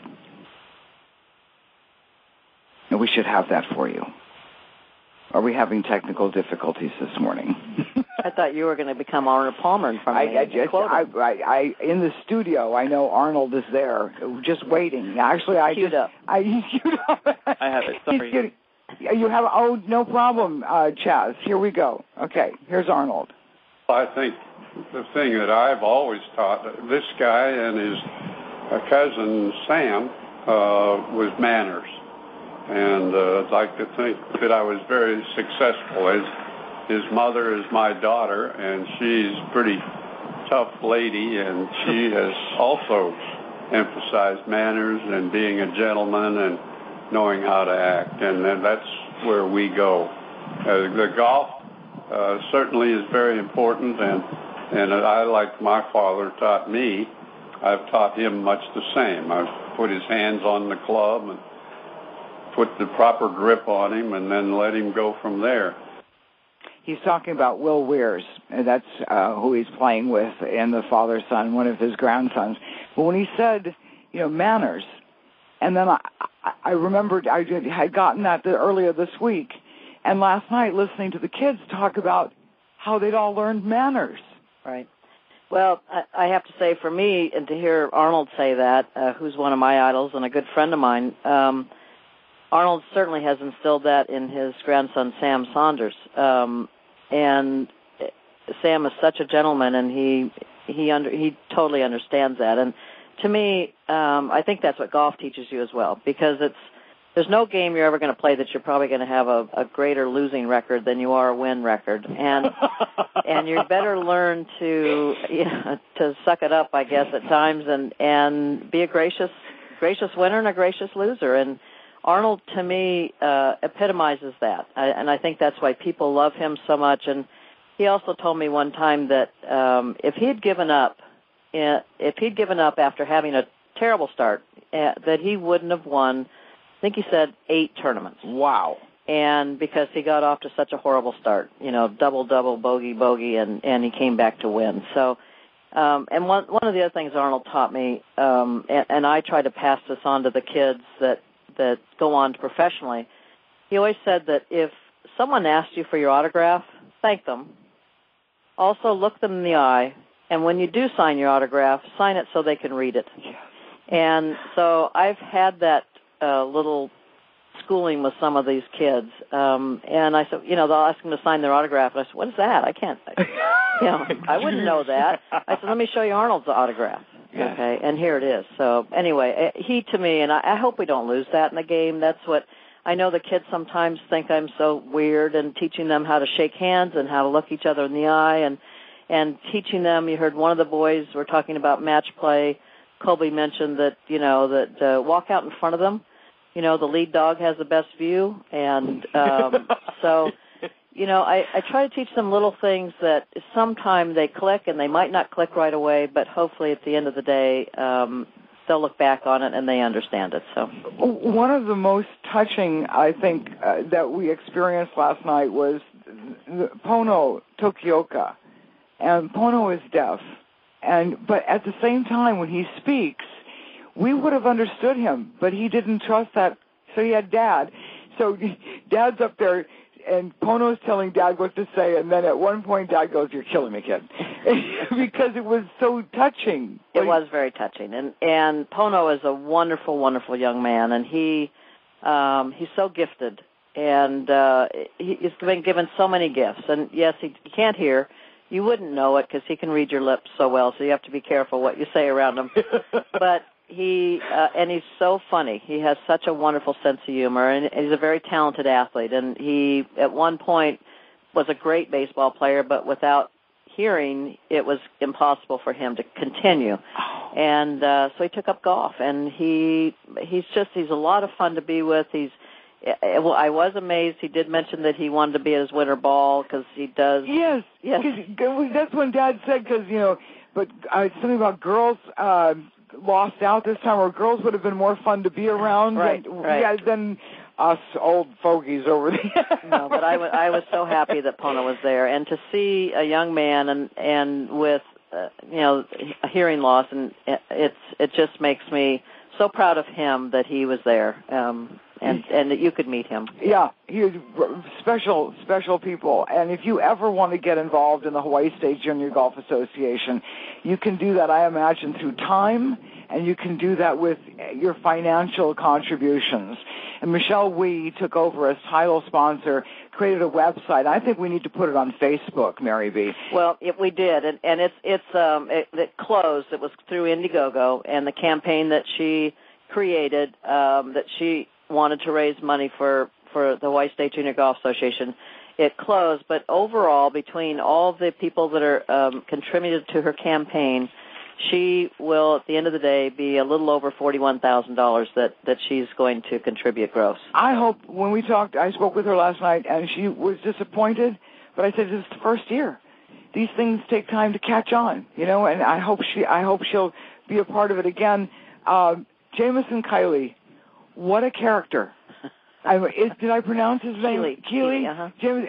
And we should have that for you. Are we having technical difficulties this morning? I thought you were going to become Arnold Palmer in front of me. I in the studio, I know Arnold is there, just waiting. Actually, he's queued up. He's queued up. I have it. Sorry. You have? Oh, no problem, Chaz. Here we go. Okay, here's Arnold. I think the thing that I've always taught this guy and his cousin Sam was manners. And I'd like to think that I was very successful. His mother is my daughter, and she's a pretty tough lady, and she has also emphasized manners and being a gentleman and knowing how to act, and that's where we go. The golf certainly is very important, and I, like my father taught me, I've taught him much the same. I've put his hands on the club and put the proper grip on him and then let him go from there. He's talking about Will Weirs, and that's who he's playing with, and the father-son, one of his grandsons. But when he said, you know, manners, and then I remembered I had gotten that earlier this week, and last night listening to the kids talk about how they'd all learned manners. Right. Well, I have to say, for me, and to hear Arnold say that, who's one of my idols and a good friend of mine, Arnold certainly has instilled that in his grandson, Sam Saunders. And Sam is such a gentleman, and he totally understands that. And to me, I think that's what golf teaches you as well, because there's no game you're ever going to play that you're probably going to have a greater losing record than you are a win record. And you better learn to suck it up, I guess, at times, and be a gracious winner and a gracious loser. And Arnold, to me, epitomizes that, and I think that's why people love him so much. And he also told me one time that if he'd given up after having a terrible start, that he wouldn't have won, I think he said, 8 tournaments. Wow. And because he got off to such a horrible start, you know, double, bogey, and he came back to win. So, and one of the other things Arnold taught me, and I try to pass this on to the kids that go on to professionally, he always said that if someone asked you for your autograph, thank them. Also look them in the eye, and when you do sign your autograph, sign it so they can read it. And so I've had that little schooling with some of these kids, and I said, they'll ask them to sign their autograph, and I said, what is that? I can't, I wouldn't know that. I said, let me show you Arnold's autograph. Yeah. Okay, and here it is. So anyway, he to me, and I hope we don't lose that in the game. That's what I know. The kids sometimes think I'm so weird, and teaching them how to shake hands and how to look each other in the eye, and teaching them. You heard one of the boys were talking about match play. Colby mentioned that walk out in front of them. The lead dog has the best view, and so. I try to teach them little things that sometimes they click, and they might not click right away, but hopefully at the end of the day, they'll look back on it and they understand it. So, one of the most touching, I think, that we experienced last night was Pono Tokioka, and Pono is deaf, but at the same time, when he speaks, we would have understood him, but he didn't trust that, so he had Dad. So Dad's up there. And Pono's telling Dad what to say, and then at one point Dad goes, "You're killing me, kid," because it was so touching. It was very touching, and Pono is a wonderful, wonderful young man, and he's so gifted, and he's been given so many gifts. And yes, he can't hear. You wouldn't know it because he can read your lips so well, so you have to be careful what you say around him. But he's so funny. He has such a wonderful sense of humor, and he's a very talented athlete. And he, at one point, was a great baseball player, but without hearing, it was impossible for him to continue. And so he took up golf, and he's a lot of fun to be with. I was amazed. He did mention that he wanted to be at his winter ball because he does. Yes. That's when Dad said, but something about girls lost out this time, or girls would have been more fun to be around than us old fogies over there. No, but I was so happy that Pono was there, and to see a young man and with a hearing loss, and it just makes me so proud of him that he was there. And that you could meet him. Yeah, he was special people. And if you ever want to get involved in the Hawaii State Junior Golf Association, you can do that, I imagine, through time, and you can do that with your financial contributions. And Michelle Wee took over as title sponsor, created a website. I think we need to put it on Facebook, Mary B. Well, we did, and it closed. It was through Indiegogo, and the campaign that she created, that she wanted to raise money for the Hawaii State Junior Golf Association. It closed, but overall, between all the people that are contributed to her campaign, she will, at the end of the day, be a little over $41,000 that she's going to contribute gross. I hope, when we talked, I spoke with her last night, and she was disappointed, but I said, this is the first year. These things take time to catch on, and I hope she'll be a part of it again. Jamison Kiley, what a character. Did I pronounce his name? Keeley. Uh-huh.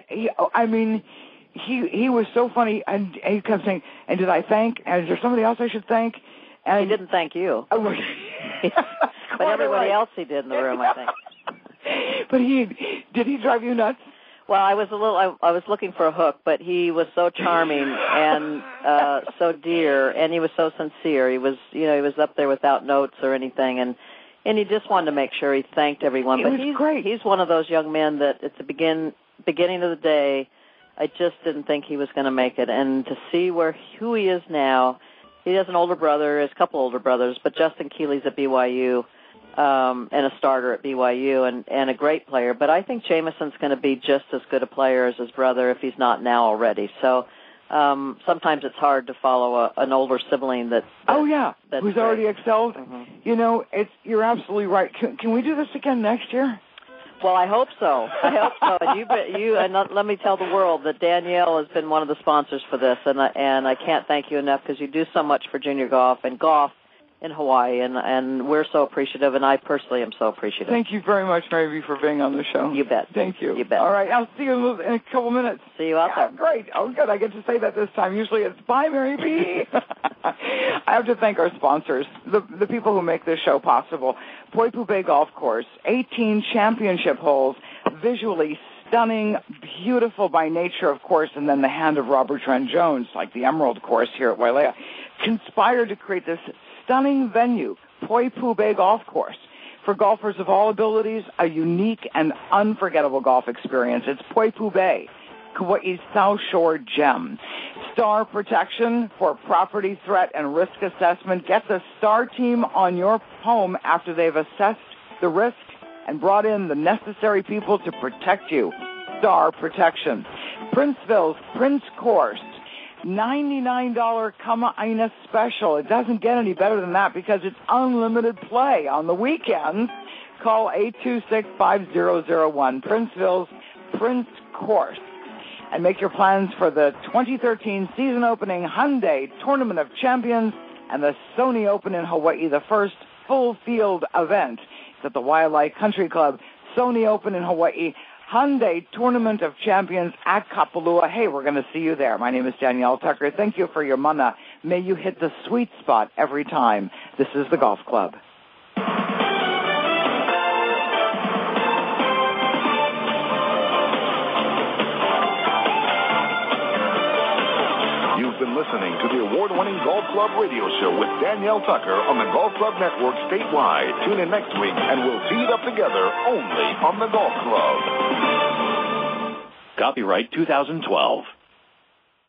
He was so funny, and he kept saying, and did I thank, and is there somebody else I should thank? And he didn't thank you. But everybody else he did in the room, I think. But did he drive you nuts? Well, I was looking for a hook, but he was so charming and so dear, and he was so sincere. He was up there without notes or anything, and he just wanted to make sure he thanked everyone. But he's great. He's one of those young men that at the beginning of the day, I just didn't think he was going to make it. And to see who he is now, he has an older brother, has a couple older brothers, but Justin Keeley's at BYU and a starter at BYU and a great player. But I think Jamison's going to be just as good a player as his brother if he's not now already. So sometimes it's hard to follow an older sibling who's already excelled. Mm-hmm. You're absolutely right. Can we do this again next year? Well, I hope so. And let me tell the world that Danielle has been one of the sponsors for this, and I can't thank you enough because you do so much for junior golf and golf in Hawaii, and we're so appreciative, and I personally am so appreciative. Thank you very much, Mary B, for being on the show. You bet. Thank you. You bet. All right, I'll see you in a couple minutes. See you out there. Great. Oh, good. I get to say that this time. Usually it's bye, Mary B. I have to thank our sponsors, the people who make this show possible. Poipu Bay Golf Course, 18 championship holes, visually stunning, beautiful by nature, of course, and then the hand of Robert Trent Jones, like the Emerald Course here at Wailea, conspired to create this stunning venue Poipu Bay Golf Course. For golfers of all abilities, a unique and unforgettable golf experience. It's Poipu Bay, Kauai's South Shore gem. Star Protection for property threat and risk assessment. Get the Star team on your home after they've assessed the risk and brought in the necessary people to protect you. Star Protection. Princeville's Prince Course. $99 Kama'aina special. It doesn't get any better than that because it's unlimited play on the weekends. Call 826-5001. Princeville's Prince Course. And make your plans for the 2013 season opening Hyundai Tournament of Champions and the Sony Open in Hawaii, the first full field event. It's at the Waialae Country Club. Sony Open in Hawaii, Hyundai Tournament of Champions at Kapalua. Hey, we're going to see you there. My name is Danielle Tucker. Thank you for your mana. May you hit the sweet spot every time. This is the Golf Club. You've been listening to the award-winning Golf Club radio show with Danielle Tucker on the Golf Club Network statewide. Tune in next week and we'll tee it up together only on the Golf Club. Copyright 2012.